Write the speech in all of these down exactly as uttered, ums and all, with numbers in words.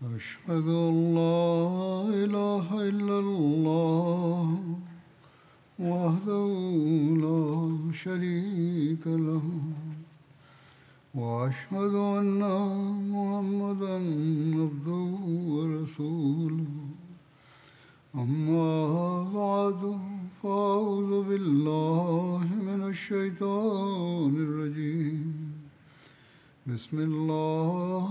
أشهد أن لا إله إلا الله وحده لا شريك له وأشهد أن محمدا عبده ورسوله أما بعد فأعوذ بالله من الشيطان الرجيم بسم الله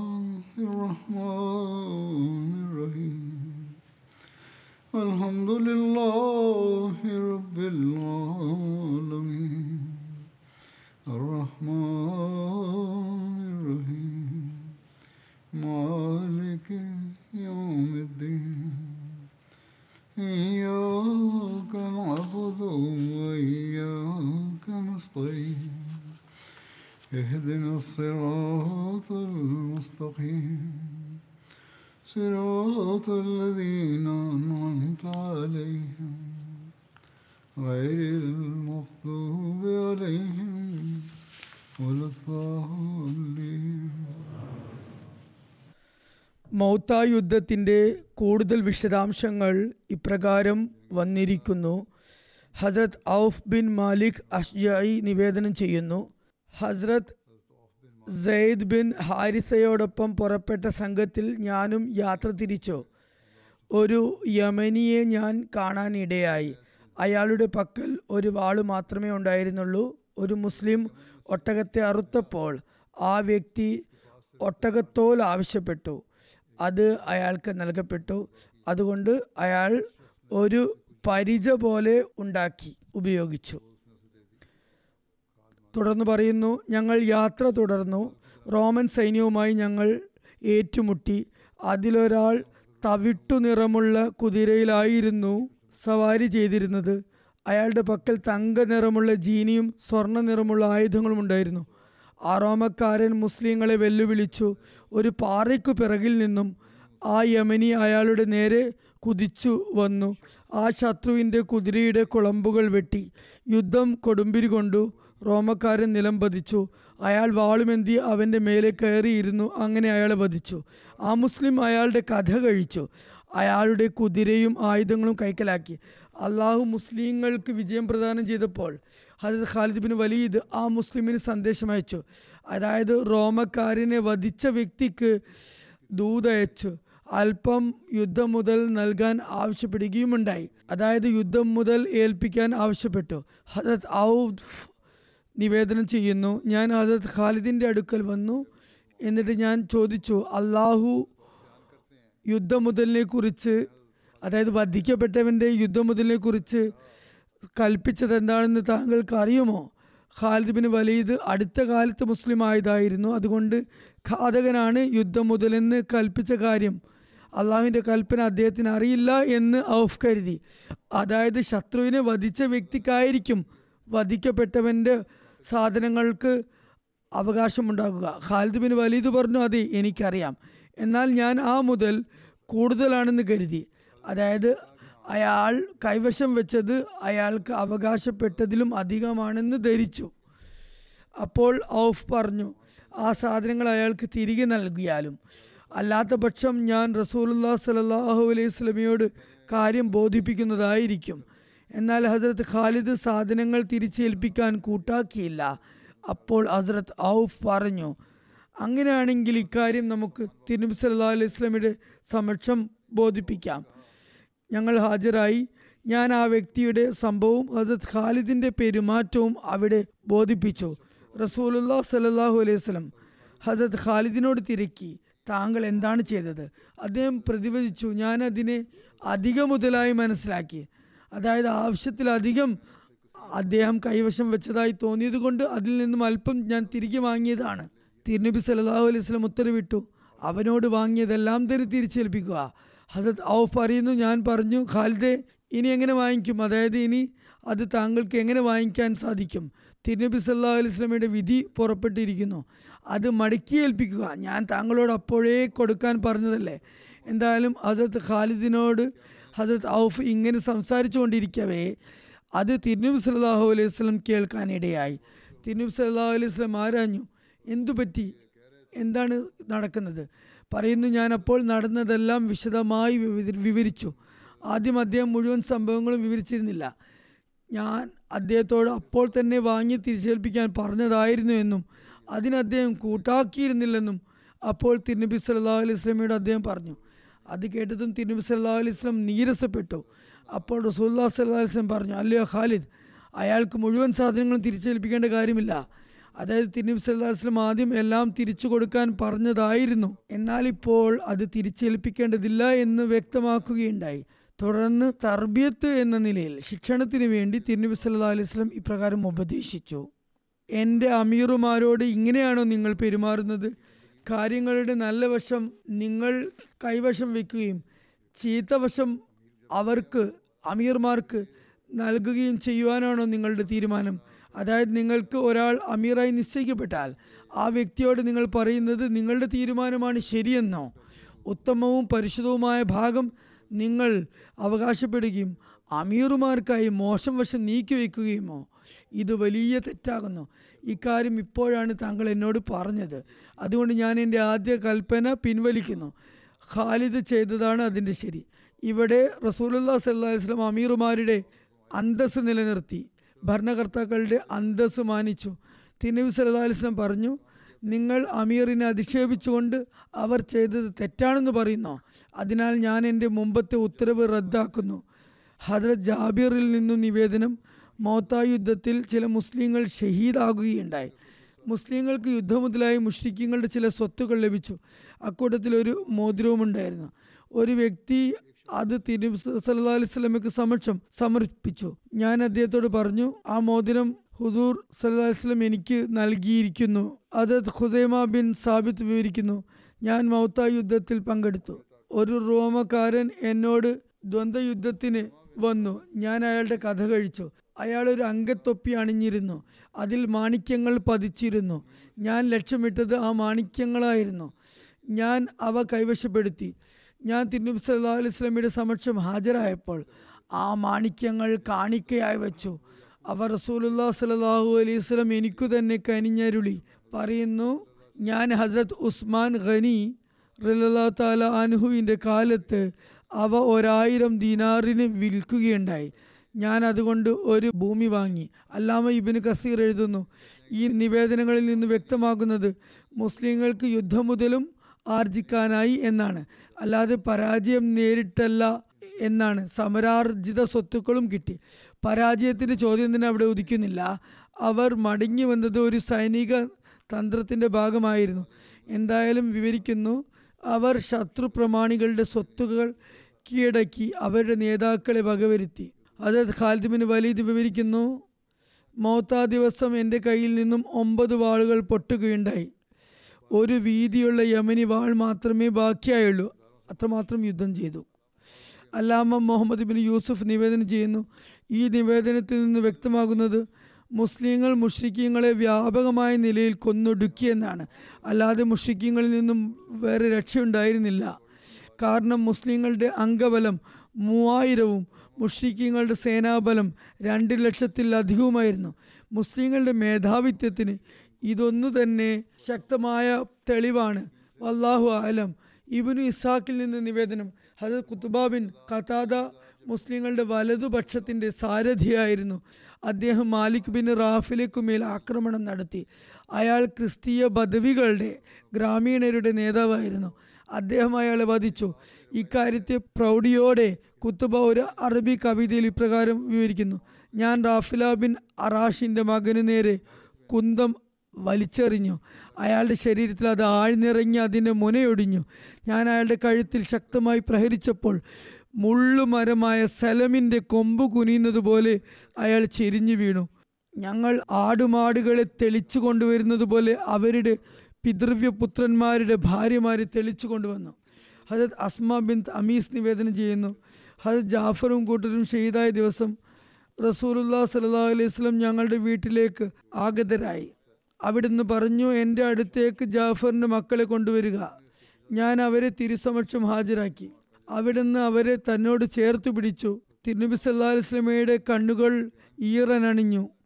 الرحمن الرحيم الحمد لله رب العالمين الرحمن الرحيم مالك يوم الدين إياك نعبد وإياك نستعين اهدنا الصراط المستقيم صراط الذين أنعمت عليهم غير المغضوب عليهم ولا الضالين. മൗത്ത യുദ്ധത്തിൻ്റെ കൂടുതൽ വിശദാംശങ്ങൾ ഇപ്രകാരം വന്നിരിക്കുന്നു. ഹസ്രത്ത് ഔഫ് ബിൻ മാലിക് അഷ്ജഈ നിവേദനം ചെയ്യുന്നു, ഹസ്രത്ത് സെയ്ദ് ബിൻ ഹാരിസയോടൊപ്പം പുറപ്പെട്ട സംഘത്തിൽ ഞാനും യാത്ര തിരിച്ചു. ഒരു യമനിയെ ഞാൻ കാണാനിടയായി. അയാളുടെ പക്കൽ ഒരു വാള് മാത്രമേ ഉണ്ടായിരുന്നുള്ളൂ. ഒരു മുസ്ലിം ഒട്ടകത്തെ അറുത്തപ്പോൾ ആ വ്യക്തി ഒട്ടകത്തോൽ ആവശ്യപ്പെട്ടു. അത് അയാൾക്ക് നൽകപ്പെട്ടു. അതുകൊണ്ട് അയാൾ ഒരു പരിച പോലെ ഉണ്ടാക്കി ഉപയോഗിച്ചു. തുടർന്ന് പറയുന്നു, ഞങ്ങൾ യാത്ര തുടർന്നു. റോമൻ സൈന്യവുമായി ഞങ്ങൾ ഏറ്റുമുട്ടി. അതിലൊരാൾ തവിട്ടു നിറമുള്ള കുതിരയിലായിരുന്നു സവാരി ചെയ്തിരുന്നത്. അയാളുടെ പക്കൽ തങ്ക നിറമുള്ള ജീനിയും സ്വർണ്ണ നിറമുള്ള ആയുധങ്ങളും ഉണ്ടായിരുന്നു. ആ റോമക്കാരൻ മുസ്ലിങ്ങളെ വെല്ലുവിളിച്ചു. ഒരു പാറയ്ക്കു പിറകിൽ നിന്നും ആ യമനി അയാളുടെ നേരെ കുതിച്ചു വന്നു. ആ ശത്രുവിൻ്റെ കുതിരയുടെ കുളമ്പുകൾ വെട്ടി. യുദ്ധം കൊടുമ്പിരി കൊണ്ടു. റോമക്കാരൻ നിലം പതിച്ചു. അയാൾ വാളുമെന്തി അവൻ്റെ മേലെ കയറിയിരുന്നു. അങ്ങനെ അയാളെ വധിച്ചു. ആ മുസ്ലിം അയാളുടെ കഥ കഴിച്ചു. അയാളുടെ കുതിരയും ആയുധങ്ങളും കൈക്കലാക്കി. അള്ളാഹു മുസ്ലിങ്ങൾക്ക് വിജയം പ്രദാനം ചെയ്തപ്പോൾ ഹദരത്ത് ഖാലിദ് ബിൻ വലീദ് ആ മുസ്ലിമിന് സന്ദേശം അയച്ചു. അതായത് റോമക്കാരനെ വധിച്ച വ്യക്തിക്ക് ദൂതയച്ചു അല്പം യുദ്ധം മുതൽ നൽകാൻ ആവശ്യപ്പെടുകയുമുണ്ടായി. അതായത് യുദ്ധം മുതൽ ഏൽപ്പിക്കാൻ ആവശ്യപ്പെട്ടു. ഹദരത്ത് ഔഫ് നിവേദനം ചെയ്യുന്നു, ഞാൻ ഹദരത്ത് ഖാലിദിൻ്റെ അടുക്കൽ വന്നു. എന്നിട്ട് ഞാൻ ചോദിച്ചു, അള്ളാഹു യുദ്ധമുതലിനെ കുറിച്ച്, അതായത് വധിക്കപ്പെട്ടവൻ്റെ യുദ്ധമുതലിനെ കുറിച്ച് കൽപ്പിച്ചത് എന്താണെന്ന് താങ്കൾക്ക് അറിയുമോ? ഖാലിദ് ബിൻ വലീദ് അടുത്ത കാലത്ത് മുസ്ലിം ആയതായിരുന്നു. അതുകൊണ്ട് ഘാതകനാണ് യുദ്ധം മുതലെന്ന് കൽപ്പിച്ച കാര്യം അള്ളാഹുവിൻ്റെ കൽപ്പന അദ്ദേഹത്തിന് അറിയില്ല എന്ന് ഔഫ് കരുതി. അതായത് ശത്രുവിനെ വധിച്ച വ്യക്തിക്കായിരിക്കും വധിക്കപ്പെട്ടവൻ്റെ സാധനങ്ങൾക്ക് അവകാശമുണ്ടാകുക. ഖാലിദ് ബിൻ വലീദ് പറഞ്ഞു, അതെ എനിക്കറിയാം, എന്നാൽ ഞാൻ ആ മുതൽ കൂടുതലാണെന്ന് കരുതി. അതായത് അയാൾ കൈവശം വെച്ചത് അയാൾക്ക് അവകാശപ്പെട്ടതിലും അധികമാണെന്ന് ധരിച്ചു. അപ്പോൾ ഔഫ് പറഞ്ഞു, ആ സാധനങ്ങൾ അയാൾക്ക് തിരികെ നൽകിയാലും, അല്ലാത്ത പക്ഷം ഞാൻ റസൂലുള്ളാഹി സ്വല്ലല്ലാഹു അലൈഹി വസല്ലമയോട് കാര്യം ബോധിപ്പിക്കുന്നതായിരിക്കും. എന്നാൽ ഹസ്രത്ത് ഖാലിദ് സാധനങ്ങൾ തിരിച്ചേൽപ്പിക്കാൻ കൂട്ടാക്കിയില്ല. അപ്പോൾ ഹസ്രത്ത് ഔഫ് പറഞ്ഞു, അങ്ങനെയാണെങ്കിൽ ഇക്കാര്യം നമുക്ക് തിരുനബി സല്ലല്ലാഹു അലൈഹി വസല്ലമയുടെ സമക്ഷം ബോധിപ്പിക്കാം. ഞങ്ങൾ ഹാജരായി. ഞാൻ ആ വ്യക്തിയുടെ സംഭവവും ഹസ്രത്ത് ഖാലിദിൻ്റെ പെരുമാറ്റവും അവിടെ ബോധിപ്പിച്ചു. റസൂലുള്ളാഹി സ്വല്ലല്ലാഹു അലൈഹി വസല്ലം ഹസ്രത്ത് ഖാലിദിനോട് തിരക്കി, താങ്കൾ എന്താണ് ചെയ്തത്? അദ്ദേഹം പ്രതിവദിച്ചു, ഞാൻ അതിനെ അധിക മുതലായി മനസ്സിലാക്കി. അതായത് ആവശ്യത്തിലധികം അദ്ദേഹം കൈവശം വെച്ചതായി തോന്നിയത് കൊണ്ട് അതിൽ നിന്നും അല്പം ഞാൻ തിരികെ വാങ്ങിയതാണ്. തിരുനബി സല്ലല്ലാഹു അലൈഹി വസല്ലം ഉത്തരവിട്ടു, അവനോട് വാങ്ങിയതെല്ലാം തന്നെ തിരിച്ചേൽപ്പിക്കുക. ഹസരത്ത് ഔഫ് പറയുന്നു, ഞാൻ പറഞ്ഞു, ഖാലിദേ ഇനി എങ്ങനെ വാങ്ങിക്കും? അതായത് ഇനി അത് താങ്കൾക്ക് എങ്ങനെ വാങ്ങിക്കാൻ സാധിക്കും? തിരുനബി സല്ലല്ലാഹു അലൈഹി വസല്ലമയുടെ വിധി പുറപ്പെട്ടിരിക്കുന്നു, അത് മടക്കി ഏൽപ്പിക്കുക. ഞാൻ താങ്കളോട് അപ്പോഴേ കൊടുക്കാൻ പറഞ്ഞതല്ലേ. എന്തായാലും ഹസരത്ത് ഖാലിദിനോട് ഹസരത്ത് ഔഫ് ഇങ്ങനെ സംസാരിച്ചു കൊണ്ടിരിക്കവേ അത് തിരുനബി സല്ലല്ലാഹു അലൈഹി വസല്ലം കേൾക്കാനിടയായി. തിരുനബി സല്ലല്ലാഹു അലൈഹി വസല്ലം ആരാഞ്ഞു, എന്തു പറ്റി? എന്താണ് നടക്കുന്നത്? പറയുന്നു, ഞാൻ അപ്പോൾ നടന്നതെല്ലാം വിശദമായി വിവരിച്ചു. ആദ്യം അദ്ദേഹം മുഴുവൻ സംഭവങ്ങളും വിവരിച്ചിരുന്നില്ല. ഞാൻ അദ്ദേഹത്തോട് അപ്പോൾ തന്നെ വാങ്ങി തിരിച്ചേൽപ്പിക്കാൻ പറഞ്ഞതായിരുന്നു എന്നും അതിന് അദ്ദേഹം കൂട്ടാക്കിയിരുന്നില്ലെന്നും അപ്പോൾ തിരുനബി സല്ലല്ലാഹു അലൈഹി വസല്ലമയോട് അദ്ദേഹം പറഞ്ഞു. അത് കേട്ടതും തിരുനബി സല്ലല്ലാഹു അലൈഹി വസല്ലം നീരസപ്പെട്ടു. അപ്പോൾ റസൂലുള്ളാഹി സ്വല്ലല്ലാഹു അലൈഹി വസല്ലം പറഞ്ഞു, അല്ലയോ ഖാലിദ്, അയാൾക്ക് മുഴുവൻ സാധനങ്ങളും തിരിച്ചേൽപ്പിക്കേണ്ട കാര്യമില്ല. അതായത് തിരുനബി സല്ലല്ലാഹു അലൈഹി വസല്ലം ആദ്യം എല്ലാം തിരിച്ചു കൊടുക്കാൻ പറഞ്ഞതായിരുന്നു, എന്നാൽ ഇപ്പോൾ അത് തിരിച്ചേൽപ്പിക്കേണ്ടതില്ല എന്ന് വ്യക്തമാക്കുകയുണ്ടായി. തുടർന്ന് തർബിയത്ത് എന്ന നിലയിൽ ശിക്ഷണത്തിന് വേണ്ടി തിരുനബി സല്ലല്ലാഹു അലൈഹി വസല്ലം ഇപ്രകാരം ഉപദേശിച്ചു: എൻ്റെ അമീറുമാരോട് ഇങ്ങനെയാണോ നിങ്ങൾ പെരുമാറുന്നത്? കാര്യങ്ങളുടെ നല്ല വശം നിങ്ങൾ കൈവശം വയ്ക്കുകയും ചീത്ത വശം അവർക്ക്, അമീർമാർക്ക് നൽകുകയും ചെയ്യുവാനാണോ നിങ്ങളുടെ തീരുമാനം? അതായത് നിങ്ങൾക്ക് ഒരാൾ അമീറായി നിശ്ചയിക്കപ്പെട്ടാൽ ആ വ്യക്തിയോട് നിങ്ങൾ പറയുന്നത് നിങ്ങളുടെ തീരുമാനമാണ് ശരിയെന്നോ ഉത്തമവും പരിശുദ്ധവുമായ ഭാഗം നിങ്ങൾ അവകാശപ്പെടുകയും അമീറുമാർക്കായി മോശം വശം നീക്കി വയ്ക്കുകയുമോ? ഇത് വലിയ തെറ്റാകുന്നു. ഇക്കാര്യം ഇപ്പോഴാണ് താങ്കൾ എന്നോട് പറഞ്ഞത്. അതുകൊണ്ട് ഞാൻ എൻ്റെ ആദ്യ കൽപ്പന പിൻവലിക്കുന്നു. ഖാലിദ് ചെയ്തതാണ് അതിൻ്റെ ശരി. ഇവിടെ റസൂലുള്ളാഹി സ്വല്ലല്ലാഹു അലൈഹി വസല്ലം അമീറുമാരുടെ അന്തസ്സ് നിലനിർത്തി, ഭരണകർത്താക്കളുടെ അന്തസ്സ് മാനിച്ചു. തിരുനബി സല്ലല്ലാഹു അലൈഹി വസല്ലം പറഞ്ഞു, നിങ്ങൾ അമീറിനെ അധിക്ഷേപിച്ചുകൊണ്ട് അവർ ചെയ്തത് തെറ്റാണെന്ന് പറയുന്നു. അതിനാൽ ഞാൻ എൻ്റെ മുമ്പത്തെ ഉത്തരവ് റദ്ദാക്കുന്നു. ഹദ്രത്ത് ജാബിറിൽ നിന്നും നിവേദനം, മൗത്താ യുദ്ധത്തിൽ ചില മുസ്ലിങ്ങൾ ഷഹീദാകുകയുണ്ടായി. മുസ്ലിങ്ങൾക്ക് യുദ്ധമുതലായി മുശ്രിക്കീങ്ങളുടെ ചില സ്വത്തുക്കൾ ലഭിച്ചു. അക്കൂട്ടത്തിൽ ഒരു മോതിരവും ഉണ്ടായിരുന്നു. ഒരു വ്യക്തി അത് തിരുനബി സല്ലല്ലാഹു അലൈഹി വസല്ലമയ്ക്ക് സമക്ഷം സമർപ്പിച്ചു. ഞാൻ അദ്ദേഹത്തോട് പറഞ്ഞു, ആ മോതിരം ഹുസൂർ സല്ലല്ലാഹു അലൈഹി വസല്ലം എനിക്ക് നൽകിയിരിക്കുന്നു. ഹദ്രത്ത് ഖുസൈമ ബിൻ സാബിത്ത് വിവരിക്കുന്നു, ഞാൻ മൗത്താ യുദ്ധത്തിൽ പങ്കെടുത്തു. ഒരു റോമക്കാരൻ എന്നോട് ദ്വന്ദ്വയുദ്ധത്തിന് വന്നു. ഞാൻ അയാളുടെ കഥ കഴിച്ചു. അയാൾ ഒരു അങ്കത്തൊപ്പി അണിഞ്ഞിരുന്നു. അതിൽ മാണിക്യങ്ങൾ പതിച്ചിരുന്നു. ഞാൻ ലക്ഷ്യമിട്ടത് ആ മാണിക്യങ്ങളായിരുന്നു. ഞാൻ അവ കൈവശപ്പെടുത്തി. ഞാൻ തിരുനബി സല്ലല്ലാഹു അലൈഹി വസല്ലമയുടെ സമക്ഷം ഹാജരായപ്പോൾ ആ മാണിക്യങ്ങൾ കാണിക്കയായി വെച്ചു. അവർ റസൂലുള്ളാഹി സ്വല്ലല്ലാഹു അലൈഹി വസല്ലം എനിക്കു തന്നെ കനിഞ്ഞരുളി. പറയുന്നു, ഞാൻ ഹസ്രത്ത് ഉസ്മാൻ ഖനി റളിയല്ലാഹു തആല അൻഹുവിൻ്റെ കാലത്ത് അവ ഒരായിരം ദീനാറിന് വിൽക്കുകയുണ്ടായി. ഞാൻ അതുകൊണ്ട് ഒരു ഭൂമി വാങ്ങി. അല്ലാമ ഇബ്നു കസീർ എഴുതുന്നു, ഈ നിവേദനങ്ങളിൽ നിന്ന് വ്യക്തമാകുന്നത് മുസ്ലിങ്ങൾക്ക് യുദ്ധം മുതലും ആർജിക്കാനായി എന്നാണ്, അല്ലാതെ പരാജയം നേരിട്ടല്ല എന്നാണ്. സമരാർജിത സ്വത്തുക്കളും കിട്ടി. പരാജയത്തിൻ്റെ ചോദ്യം തന്നെ അവിടെ ഉദിക്കുന്നില്ല. അവർ മടങ്ങി വന്നത് ഒരു സൈനിക തന്ത്രത്തിൻ്റെ ഭാഗമായിരുന്നു. എന്തായാലും വിവരിക്കുന്നു, അവർ ശത്രു പ്രമാണികളുടെ സ്വത്തുക്കൾ കീഴടക്കി അവരുടെ നേതാക്കളെ വകവരുത്തി. ഹദ്രത്ത് ഖാലിദ് ബിൻ വലീദ് വിവരിക്കുന്നു, മൗത്താ ദിവസം എൻ്റെ കയ്യിൽ നിന്നും ഒമ്പത് വാളുകൾ പൊട്ടുകയുണ്ടായി. ഒരു വീതിയുള്ള യമനി വാൾ മാത്രമേ ബാക്കിയായുള്ളൂ. അത്രമാത്രം യുദ്ധം ചെയ്തു. അല്ലാമ മുഹമ്മദ് ബിൻ യൂസുഫ് നിവേദനം ചെയ്യുന്നു, ഈ നിവേദനത്തിൽ നിന്ന് വ്യക്തമാകുന്നത് മുസ്ലിങ്ങൾ മുശ്രിക്കീങ്ങളെ വ്യാപകമായ നിലയിൽ കൊന്നൊടുക്കിയെന്നാണ്. അല്ലാതെ മുശ്രിക്കീങ്ങളിൽ നിന്നും വേറെ രക്ഷയുണ്ടായിരുന്നില്ല. കാരണം മുസ്ലിങ്ങളുടെ അംഗബലം മൂവായിരവും മുശ്രിക്കീങ്ങളുടെ സേനാബലം രണ്ട് ലക്ഷത്തിലധികവുമായിരുന്നു. മുസ്ലിങ്ങളുടെ മേധാവിത്വത്തിന് ഇതൊന്നു തന്നെ ശക്തമായ തെളിവാണ്. വല്ലാഹു ആലം. ഇബ്നു ഇസ്ഹാഖിൽ നിന്ന് നിവേദനം, ഹദരത്ത് ഖുത്ബ ബിൻ ഖതാദ മുസ്ലിങ്ങളുടെ വലതുപക്ഷത്തിൻ്റെ സാരഥിയായിരുന്നു. അദ്ദേഹം മാലിക് ബിൻ റാഫിലേക്കുമേൽ ആക്രമണം നടത്തി. അയാൾ ക്രിസ്തീയ ബദവികളുടെ ഗ്രാമീണരുടെ നേതാവായിരുന്നു. അദ്ദേഹം അയാളെ വധിച്ചു. ഇക്കാര്യത്തെ പ്രൗഢിയോടെ കുത്തുബ ഒരു അറബി കവിതയിൽ ഇപ്രകാരം വിവരിക്കുന്നു, ഞാൻ റാഫില ബിൻ അറാഷിൻ്റെ മകന് നേരെ കുന്തം വലിച്ചെറിഞ്ഞു. അയാളുടെ ശരീരത്തിൽ അത് ആഴ്ന്നിറങ്ങി അതിൻ്റെ മുനയൊടിഞ്ഞു. ഞാൻ അയാളുടെ കഴുത്തിൽ ശക്തമായി പ്രഹരിച്ചപ്പോൾ മുള്ളുമരമായ സലമിൻ്റെ കൊമ്പ് കുനിയുന്നത് പോലെ അയാൾ ചെരിഞ്ഞു വീണു. ഞങ്ങൾ ആടുമാടുകളെ തെളിച്ചു കൊണ്ടുവരുന്നത് പോലെ അവരുടെ പിതൃവ്യപുത്രന്മാരുടെ ഭാര്യമാരെ തെളിച്ചു കൊണ്ടുവന്നു. ഹദരത്ത് അസ്മ ബിൻ അമീസ് നിവേദനം ചെയ്യുന്നു, ഹദരത്ത് ജാഫറും കൂട്ടരും ഷഹീദായ ദിവസം റസൂലുള്ളാഹി സ്വല്ലല്ലാഹു അലൈഹി വസല്ലം ഞങ്ങളുടെ വീട്ടിലേക്ക് ആഗതരായി. അവിടുന്ന് പറഞ്ഞു, എൻ്റെ അടുത്തേക്ക് ജാഫറിൻ്റെ മക്കളെ കൊണ്ടുവരിക. ഞാൻ അവരെ തിരുസമക്ഷം ഹാജരാക്കി. അവിടുന്ന് അവരെ തന്നോട് ചേർത്തു പിടിച്ചു. തിരുനബി സല്ലല്ലാഹു അലൈഹി വസല്ലമയുടെ കണ്ണുകൾ ഈറനണിഞ്ഞു.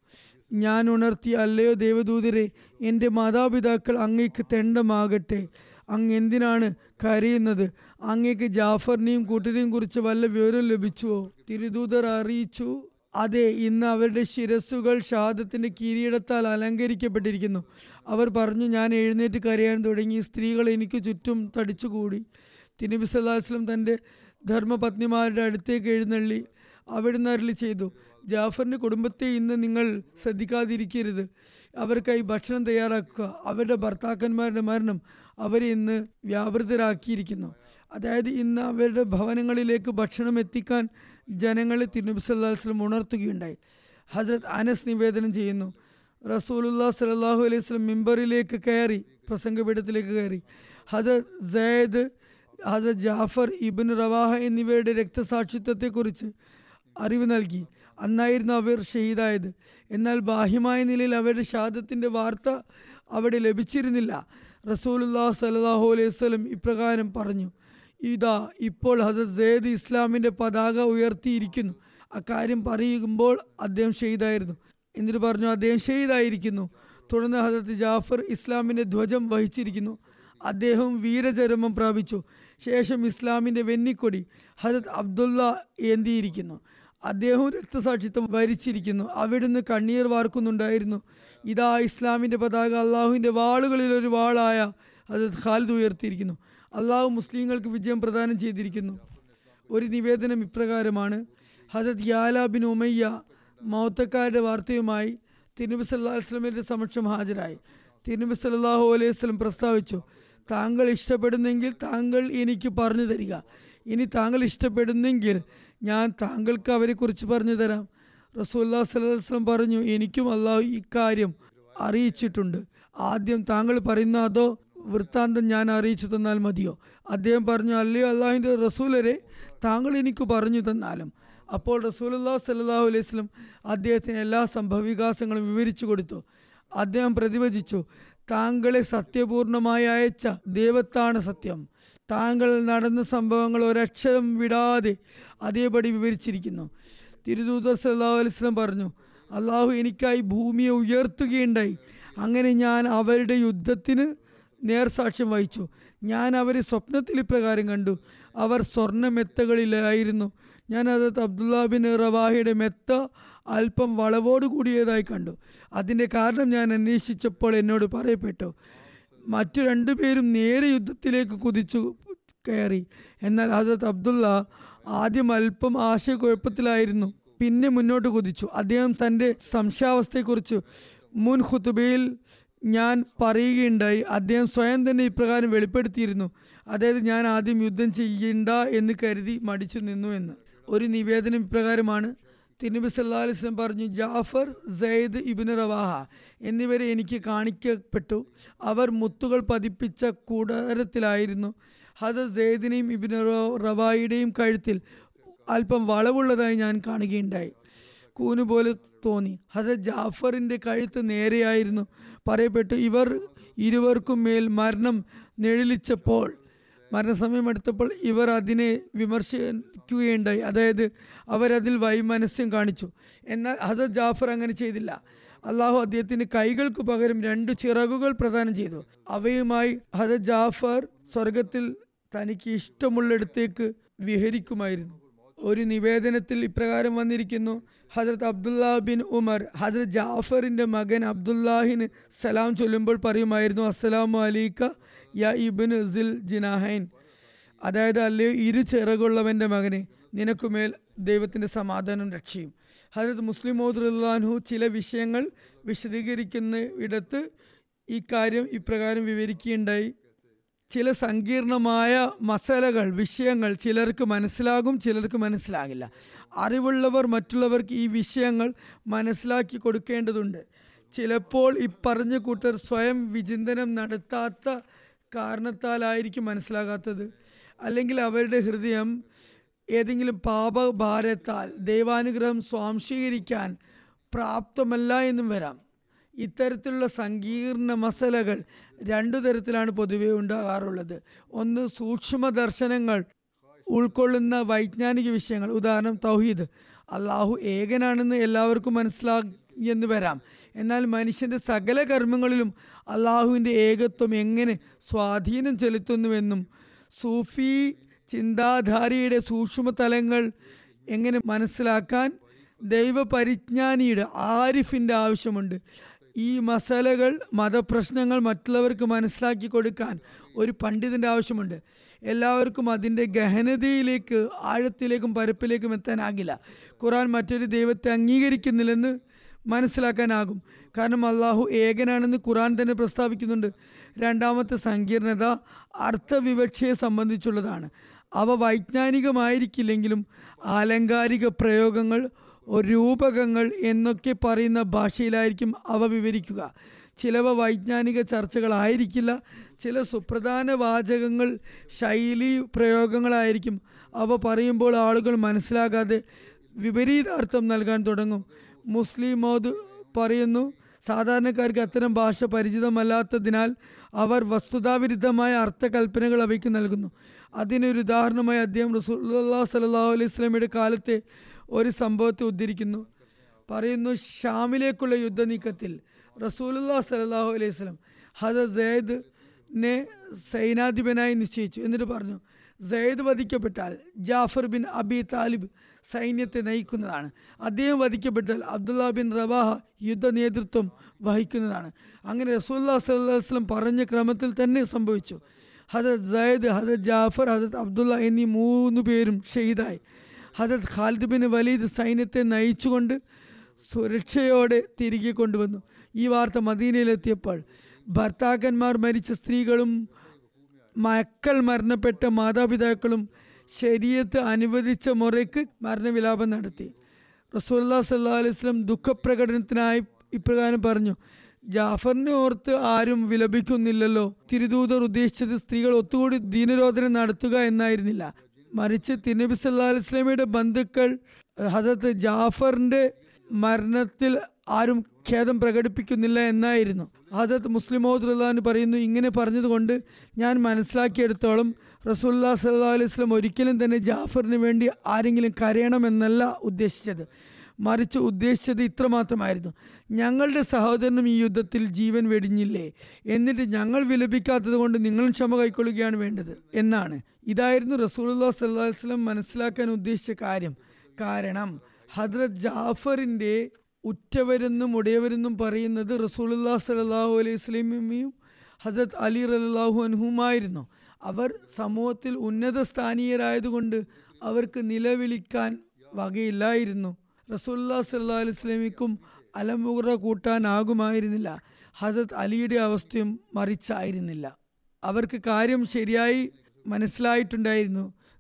ഞാൻ ഉണർത്തി, അല്ലയോ ദേവദൂതരെ, എൻ്റെ മാതാപിതാക്കൾ അങ്ങേക്ക് തെണ്ടമാകട്ടെ. അങ്ങ് എന്തിനാണ് കരയുന്നത്? അങ്ങേക്ക് ജാഫറിനെയും കൂട്ടരെയും കുറിച്ച് വല്ല വിവരം ലഭിച്ചുവോ? തിരുദൂതർ അറിയിച്ചു, അതെ, ഇന്ന് അവരുടെ ശിരസ്സുകൾ ഷഹാദത്തിന്റെ കിരീടത്താൽ അലങ്കരിക്കപ്പെട്ടിരിക്കുന്നു. അവർ പറഞ്ഞു, ഞാൻ എഴുന്നേറ്റ് കരയാൻ തുടങ്ങി. സ്ത്രീകൾ എനിക്ക് ചുറ്റും തടിച്ചുകൂടി. തിരുനബി സല്ലല്ലാഹു അലൈഹി വസല്ലം തൻ്റെ ധർമ്മപത്നിമാരുടെ അടുത്തേക്ക് എഴുന്നള്ളി അവിടുന്ന് അരുളി ചെയ്തു, ജാഫറിന്റെ കുടുംബത്തെ ഇന്ന് നിങ്ങൾ ശ്രദ്ധിക്കാതിരിക്കരുത്. അവർക്കായി ഭക്ഷണം തയ്യാറാക്കുക. അവരുടെ ഭർത്താക്കന്മാരുടെ മരണം അവരെ ഇന്ന് വ്യാപൃതരാക്കിയിരിക്കുന്നു. അതായത് ഇന്ന് അവരുടെ ഭവനങ്ങളിലേക്ക് ഭക്ഷണം എത്തിക്കാൻ ജനങ്ങളെ തിരുനബി സല്ലല്ലാഹു അലൈഹി വസല്ലം ഉണർത്തുകയുണ്ടായി. ഹസ്രത്ത് അനസ് നിവേദനം ചെയ്യുന്നു, റസൂലുള്ളാഹി സ്വല്ലല്ലാഹു അലൈഹി വസല്ലം മിമ്പറിലേക്ക് കയറി, പ്രസംഗപീഠത്തിലേക്ക് കയറി. ഹസ്രത്ത് സയ്യിദ്, ഹസ്രത്ത് ജാഫർ ഇബ്നു റവാഹ എന്നിവരുടെ രക്തസാക്ഷിത്വത്തെക്കുറിച്ച് അറിവ് നൽകി. അന്നായിരുന്നു അവർ ഷഹീദായത്. എന്നാൽ ബാഹ്യമായ നിലയിൽ അവരുടെ ഷഹാദത്തിന്റെ വാർത്ത അവിടെ ലഭിച്ചിരുന്നില്ല. റസൂലുള്ളാഹി സ്വല്ലല്ലാഹു അലൈഹി വസല്ലം ഇപ്രകാരം പറഞ്ഞു, ഇതാ ഇപ്പോൾ ഹസ്രത്ത് സയ്യിദ് ഇസ്ലാമിന്റെ പതാക ഉയർത്തിയിരിക്കുന്നു. അക്കാര്യം പറയുമ്പോൾ അദ്ദേഹം ഷഹീദായിരുന്നു. എന്നിട്ട് പറഞ്ഞു, അദ്ദേഹം ഷഹീദായിരിക്കുന്നു. തുടർന്ന് ഹസ്രത്ത് ജാഫർ ഇസ്ലാമിന്റെ ധ്വജം വഹിച്ചിരിക്കുന്നു. അദ്ദേഹം വീരചരമം പ്രാപിച്ചു. ശേഷം ഇസ്ലാമിന്റെ വെന്നിക്കൊടി ഹസ്രത്ത് അബ്ദുള്ള ഏന്തിയിരിക്കുന്നു. അദ്ദേഹം രക്തസാക്ഷിത്വം വരിച്ചിരിക്കുന്നു. അവിടുന്ന് കണ്ണീർ വാർക്കുന്നുണ്ടായിരുന്നു. ഇതാ ഇസ്ലാമിന്റെ പതാക അള്ളാഹുവിന്റെ വാളുകളിൽ ഒരു വാളായ ഹസ്രത്ത് ഖാലിദ് ഉയർത്തിയിരിക്കുന്നു. അള്ളാഹു മുസ്ലിങ്ങൾക്ക് വിജയം പ്രദാനം ചെയ്തിരിക്കുന്നു. ഒരു നിവേദനം ഇപ്രകാരമാണ്, ഹസ്രത്ത് യാല ബിൻ ഉമയ്യ മൗത്തക്കാരുടെ വാർത്തയുമായി തിരുനബി സല്ലല്ലാഹു അലൈഹി വസല്ലമയുടെ സമക്ഷം ഹാജരായി. തിരുനബി സല്ലല്ലാഹു അലൈഹി വസല്ലം പ്രസ്താവിച്ചു, താങ്കൾ ഇഷ്ടപ്പെടുന്നെങ്കിൽ താങ്കൾ എനിക്ക് പറഞ്ഞു തരിക. ഇനി താങ്കൾ ഇഷ്ടപ്പെടുന്നെങ്കിൽ ഞാൻ താങ്കൾക്ക് അവരെക്കുറിച്ച് പറഞ്ഞു തരാം. റസൂലുള്ളാഹി സ്വല്ലല്ലാഹു അലൈഹി വസല്ലം പറഞ്ഞു, എനിക്കും അള്ളാഹു ഇക്കാര്യം അറിയിച്ചിട്ടുണ്ട്. ആദ്യം താങ്കൾ പറയുന്ന അതോ വൃത്താന്തം ഞാൻ അറിയിച്ചു തന്നാൽ മതിയോ? അദ്ദേഹം പറഞ്ഞു, അല്ലയോ അള്ളാഹുവിൻ്റെ റസൂലരെ, താങ്കൾ എനിക്ക് പറഞ്ഞു തന്നാലും. അപ്പോൾ റസൂലുള്ളാഹി സ്വല്ലല്ലാഹു അലൈഹി വസല്ലം അദ്ദേഹത്തിന് എല്ലാ സംഭവവികാസങ്ങളും വിവരിച്ചു കൊടുത്തു. അദ്ദേഹം പ്രതിവചിച്ചു, താങ്കളെ സത്യപൂർണമായി അയച്ച ദൈവത്താണ് സത്യം. താങ്കൾ നടന്ന സംഭവങ്ങൾ ഒരക്ഷരം വിടാതെ അതേപടി വിവരിച്ചിരിക്കുന്നു. തിരുദൂതർ സല്ലല്ലാഹു അലൈഹി വസല്ലം പറഞ്ഞു, അള്ളാഹു എനിക്കായി ഭൂമിയെ ഉയർത്തുകയുണ്ടായി. അങ്ങനെ ഞാൻ അവരുടെ യുദ്ധത്തിന് നേർസാക്ഷ്യം വഹിച്ചു. ഞാൻ അവരെ സ്വപ്നത്തിൽ ഇപ്രകാരം കണ്ടു. അവർ സ്വർണ്ണ മെത്തകളിലായിരുന്നു. ഞാൻ ഹദ്റത്ത് അബ്ദുള്ള ബിൻ റവാഹയുടെ മെത്ത അല്പം വളവോട് കൂടിയതായി കണ്ടു. അതിൻ്റെ കാരണം ഞാൻ അന്വേഷിച്ചപ്പോൾ എന്നോട് പറയപ്പെട്ടു, മറ്റു രണ്ടുപേരും നേരെ യുദ്ധത്തിലേക്ക് കുതിച്ചു കയറി. എന്നാൽ ഹദ്റത്ത് അബ്ദുള്ള ആദ്യം അല്പം ആശയക്കുഴപ്പത്തിലായിരുന്നു, പിന്നെ മുന്നോട്ട് കുതിച്ചു. അദ്ദേഹം തൻ്റെ സംശയാവസ്ഥയെക്കുറിച്ച് മുൻ ഖുതുബയിൽ ഞാൻ പറയുകയുണ്ടായി. അദ്ദേഹം സ്വയം തന്നെ ഇപ്രകാരം വെളിപ്പെടുത്തിയിരുന്നു, അതായത് ഞാൻ ആദ്യം യുദ്ധം ചെയ്യണ്ട എന്ന് കരുതി മടിച്ചു നിന്നു എന്ന്. ഒരു നിവേദനം ഇപ്രകാരമാണ്, തിരുനബി സല്ലല്ലാഹു അലൈഹി വസല്ലം പറഞ്ഞു, ജാഫർ, സയ്യിദ് ഇബ്നു റവാഹ എന്നിവരെ എനിക്ക് കാണിക്കപ്പെട്ടു. അവർ മുത്തുകൾ പതിപ്പിച്ച കൂടാരത്തിലായിരുന്നു. ഹദർ സയ്യിദിനെയും ഇബ്നു റവാഹയുടെയും കഴുത്തിൽ അല്പം വളവുള്ളതായി ഞാൻ കാണുകയുണ്ടായി. കൂന് പോലെ തോന്നി. ഹദർ ജാഫറിൻ്റെ കഴുത്ത് നേരെയായിരുന്നു. പറയപ്പെട്ടു, ഇവർ ഇരുവർക്കും മേൽ മരണം നിഴലിച്ചപ്പോൾ, മരണസമയം എടുത്തപ്പോൾ ഇവർ അതിനെ വിമർശിക്കുകയുണ്ടായി. അതായത് അവരതിൽ വൈമനസ്യം കാണിച്ചു. എന്നാൽ ഹസരത്ത് ജാഫർ അങ്ങനെ ചെയ്തില്ല. അള്ളാഹു അദ്ദേഹത്തിന് കൈകൾക്ക് പകരം രണ്ടു ചിറകുകൾ പ്രദാനം ചെയ്തു. അവയുമായി ഹസരത്ത് ജാഫർ സ്വർഗത്തിൽ തനിക്ക് ഇഷ്ടമുള്ളിടത്തേക്ക് വിഹരിക്കുമായിരുന്നു. ഒരു നിവേദനത്തിൽ ഇപ്രകാരം വന്നിരിക്കുന്നു, ഹസ്രത്ത് അബ്ദുല്ലാ ബിൻ ഉമർ ഹസ്രത്ത് ജാഫറിൻ്റെ മകൻ അബ്ദുല്ലാഹിന് സലാം ചൊല്ലുമ്പോൾ പറയുമായിരുന്നു, അസ്സലാമു അലൈക യാ ഇബ്നു സിൽ ജിനാഹൈൻ, അതായത് അല്ലയോ ഇരു ചിറകുള്ളവൻ്റെ മകനെ, നിനക്കുമേൽ ദൈവത്തിൻ്റെ സമാധാനം രക്ഷയും. ഹസ്രത്ത് മുസ്ലിം മൗദ് റളിയല്ലാഹു ചില വിഷയങ്ങൾ വിശദീകരിക്കുന്ന ഇടത്ത് ഈ കാര്യം ഇപ്രകാരം വിവരിക്കുകയുണ്ടായി. ചില സങ്കീർണമായ മസലകൾ, വിഷയങ്ങൾ ചിലർക്ക് മനസ്സിലാകും, ചിലർക്ക് മനസ്സിലാകില്ല. അറിവുള്ളവർ മറ്റുള്ളവർക്ക് ഈ വിഷയങ്ങൾ മനസ്സിലാക്കി കൊടുക്കേണ്ടതുണ്ട്. ചിലപ്പോൾ ഈ പറഞ്ഞ കൂട്ടർ സ്വയം വിചിന്തനം നടത്താത്ത കാരണത്താലായിരിക്കും മനസ്സിലാകാത്തത്, അല്ലെങ്കിൽ അവരുടെ ഹൃദയം ഏതെങ്കിലും പാപഭാരത്താൽ ദൈവാനുഗ്രഹം സ്വാംശീകരിക്കാൻ പ്രാപ്തമല്ല എന്നും വരാം. ഇത്തരത്തിലുള്ള സങ്കീർണ മസലകൾ രണ്ടു തരത്തിലാണ് പൊതുവെ ഉണ്ടാകാറുള്ളത്. ഒന്ന്, സൂക്ഷ്മ ദർശനങ്ങൾ ഉൾക്കൊള്ളുന്ന വൈജ്ഞാനിക വിഷയങ്ങൾ. ഉദാഹരണം തൗഹീദ്, അള്ളാഹു ഏകനാണെന്ന് എല്ലാവർക്കും മനസ്സിലാ എന്ന് വരാം. എന്നാൽ മനുഷ്യൻ്റെ സകല കർമ്മങ്ങളിലും അള്ളാഹുവിൻ്റെ ഏകത്വം എങ്ങനെ സ്വാധീനം ചെലുത്തുന്നുവെന്നും സൂഫി ചിന്താധാരയുടെ സൂക്ഷ്മതലങ്ങൾ എങ്ങനെ മനസ്സിലാക്കാൻ ദൈവപരിജ്ഞാനിയുടെ ആരിഫിൻ്റെ ആവശ്യമുണ്ട്. ഈ മസലകൾ മതപ്രശ്നങ്ങൾ മറ്റുള്ളവർക്ക് മനസ്സിലാക്കി കൊടുക്കാൻ ഒരു പണ്ഡിതൻ്റെ ആവശ്യമുണ്ട്. എല്ലാവർക്കും അതിൻ്റെ ഗഹനതയിലേക്ക് ആഴത്തിലേക്കും പരപ്പിലേക്കും എത്താനാകില്ല. ഖുർആൻ മറ്റൊരു ദൈവത്തെ അംഗീകരിക്കുന്നില്ലെന്ന് മനസ്സിലാക്കാനാകും. കാരണം അള്ളാഹു ഏകനാണെന്ന് ഖുർആൻ തന്നെ പ്രസ്താവിക്കുന്നുണ്ട്. രണ്ടാമത്തെ സങ്കീർണത അർത്ഥവിവക്ഷയെ സംബന്ധിച്ചുള്ളതാണ്. അവ വൈജ്ഞാനികമായിരിക്കില്ലെങ്കിലും ആലങ്കാരിക പ്രയോഗങ്ങൾ, രൂപകങ്ങൾ എന്നൊക്കെ പറയുന്ന ഭാഷയിലായിരിക്കും അവ വിവരിക്കുക. ചിലവ വൈജ്ഞാനിക ചർച്ചകളായിരിക്കില്ല. ചില സുപ്രധാന വാചകങ്ങൾ ശൈലി പ്രയോഗങ്ങളായിരിക്കും. അവ പറയുമ്പോൾ ആളുകൾ മനസ്സിലാകാതെ വിപരീതാർത്ഥം നൽകാൻ തുടങ്ങും. മുസ്ലിം മൗദ് പറയുന്നു, സാധാരണക്കാർക്ക് അത്തരം ഭാഷ പരിചിതമല്ലാത്തതിനാൽ അവർ വസ്തുതാവിരുദ്ധമായ അർത്ഥകൽപ്പനകൾ അവയ്ക്ക് നൽകുന്നു. അതിനൊരു ഉദാഹരണമായി അദ്ദേഹം റസൂലുള്ളാഹി സ്വല്ലല്ലാഹു അലൈഹി വസല്ലമയുടെ കാലത്തെ ഒരു സംഭവത്തെ ഉദ്ധരിക്കുന്നു. പറയുന്നു, ഷാമിലേക്കുള്ള യുദ്ധനീക്കത്തിൽ റസൂലുള്ളാഹി സ്വല്ലല്ലാഹു അലൈഹി വസല്ലം ഹദരത്ത് സെയ്ദിനെ സൈനാധിപനായി നിശ്ചയിച്ചു. എന്നിട്ട് പറഞ്ഞു, സെയ്ദ് വധിക്കപ്പെട്ടാൽ ജാഫർ ബിൻ അബി താലിബ് സൈന്യത്തെ നയിക്കുന്നതാണ്. അദ്ദേഹം വധിക്കപ്പെട്ടാൽ അബ്ദുള്ള ബിൻ റവാഹ യുദ്ധ നേതൃത്വം വഹിക്കുന്നതാണ്. അങ്ങനെ റസൂലുള്ളാഹി സ്വല്ലല്ലാഹു അലൈഹി വസല്ലം പറഞ്ഞ ക്രമത്തിൽ തന്നെ സംഭവിച്ചു. ഹദരത്ത് സെയ്ദ്, ഹദരത്ത് ജാഫർ, ഹദരത്ത് അബ്ദുള്ള എന്നീ മൂന്ന് പേരും ഷഹീദായി. ഹദരത്ത് ഖാലിദ് ബിൻ വലീദ് സൈന്യത്തെ നയിച്ചുകൊണ്ട് സുരക്ഷയോടെ തിരികെ കൊണ്ടുവന്നു. ഈ വാർത്ത മദീനയിലെത്തിയപ്പോൾ ഭർത്താക്കന്മാർ മരിച്ച സ്ത്രീകളും മക്കൾ മരണപ്പെട്ട മാതാപിതാക്കളും ശരീഅത്ത് അനുവദിച്ച മുറയ്ക്ക് മരണവിലാപം നടത്തി. റസൂലുള്ളാഹി സ്വല്ലല്ലാഹു അലൈഹി വസല്ലം ദുഃഖപ്രകടനത്തിനായി ഇപ്രകാരം പറഞ്ഞു, ജാഫറിനെ ഓർത്ത് ആരും വിലപിക്കുന്നില്ലല്ലോ. തിരുദൂതർ ഉദ്ദേശിച്ചത് സ്ത്രീകൾ ഒത്തുകൂടി ദീനരോധനം നടത്തുക എന്നായിരുന്നില്ല. മറിച്ച് തിരുനബി സല്ലല്ലാഹു അലൈഹി വസല്ലമയുടെ ബന്ധുക്കൾ ഹദരത്ത് ജാഫറിന്റെ മരണത്തിൽ ആരും ഖേദം പ്രകടിപ്പിക്കുന്നില്ല എന്നായിരുന്നു. ഹദരത്ത് മുസ്ലിം മൗദ് റളിയല്ലാഹു അൻഹു പറയുന്നു, ഇങ്ങനെ പറഞ്ഞതുകൊണ്ട് ഞാൻ മനസ്സിലാക്കിയെടുത്തോളം റസൂലുള്ളാഹി സ്വല്ലല്ലാഹു അലൈഹി വസല്ലം ഒരിക്കലും തന്നെ ജാഫറിന് വേണ്ടി ആരെങ്കിലും കരയണമെന്നല്ല ഉദ്ദേശിച്ചത്. മറിച്ച് ഉദ്ദേശിച്ചത് ഇത്രമാത്രമായിരുന്നു, ഞങ്ങളുടെ സഹോദരനും ഈ യുദ്ധത്തിൽ ജീവൻ വെടിഞ്ഞില്ലേ, എന്നിട്ട് ഞങ്ങൾ വിലപിക്കാത്തത് കൊണ്ട് നിങ്ങളും ക്ഷമ കൈക്കൊള്ളുകയാണ് വേണ്ടത് എന്നാണ്. ഇതായിരുന്നു റസൂലുള്ളാഹി സ്വല്ലല്ലാഹു അലൈഹി വസല്ലം മനസ്സിലാക്കാൻ ഉദ്ദേശിച്ച കാര്യം. കാരണം ഹദ്രത്ത് ജാഫറിൻ്റെ ഉറ്റവരെന്നും ഉടയവരെന്നും പറയുന്നത് റസൂലുള്ളാഹി സ്വല്ലല്ലാഹു അലൈഹി വസല്ലമയും ഹദ്രത്ത് അലി റളിയല്ലാഹു അൻഹുമായിരുന്നു. അവർ സമൂഹത്തിൽ ഉന്നത സ്ഥാനീയരായതുകൊണ്ട് അവർക്ക് നിലവിളിക്കാൻ വകയില്ലായിരുന്നു. റസൂലുള്ളാഹി സ്വല്ലല്ലാഹു അലൈഹി വസല്ലമയ്ക്കും അലമുറ കൂട്ടാനാകുമായിരുന്നില്ല. ഹദ്രത്ത് അലിയുടെ അവസ്ഥയും മറിച്ചായിരുന്നില്ല. അവർക്ക് കാര്യം ശരിയായി മനസ്സിലായിട്ടുണ്ടായിരുന്നു,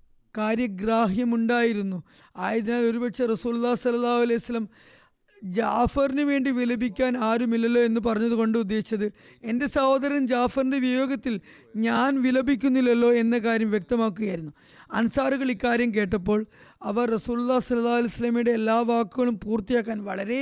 കാര്യഗ്രാഹ്യമുണ്ടായിരുന്നു. ആയതിനാൽ ഒരുപക്ഷെ റസൂലുള്ളാഹി സ്വല്ലല്ലാഹു അലൈഹി വസല്ലം ജാഫറിന് വേണ്ടി വിലപിക്കാൻ ആരുമില്ലല്ലോ എന്ന് പറഞ്ഞതുകൊണ്ട് ഉദ്ദേശിച്ചത് എൻ്റെ സഹോദരൻ ജാഫറിൻ്റെ വിയോഗത്തിൽ ഞാൻ വിലപിക്കുന്നില്ലല്ലോ എന്ന കാര്യം വ്യക്തമാക്കുകയായിരുന്നു. അൻസാറുകൾ ഇക്കാര്യം കേട്ടപ്പോൾ അവർ റസൂലുള്ളാഹി സ്വല്ലല്ലാഹു അലൈഹി വസല്ലമയുടെ എല്ലാ വാക്കുകളും പൂർത്തിയാക്കാൻ വളരെ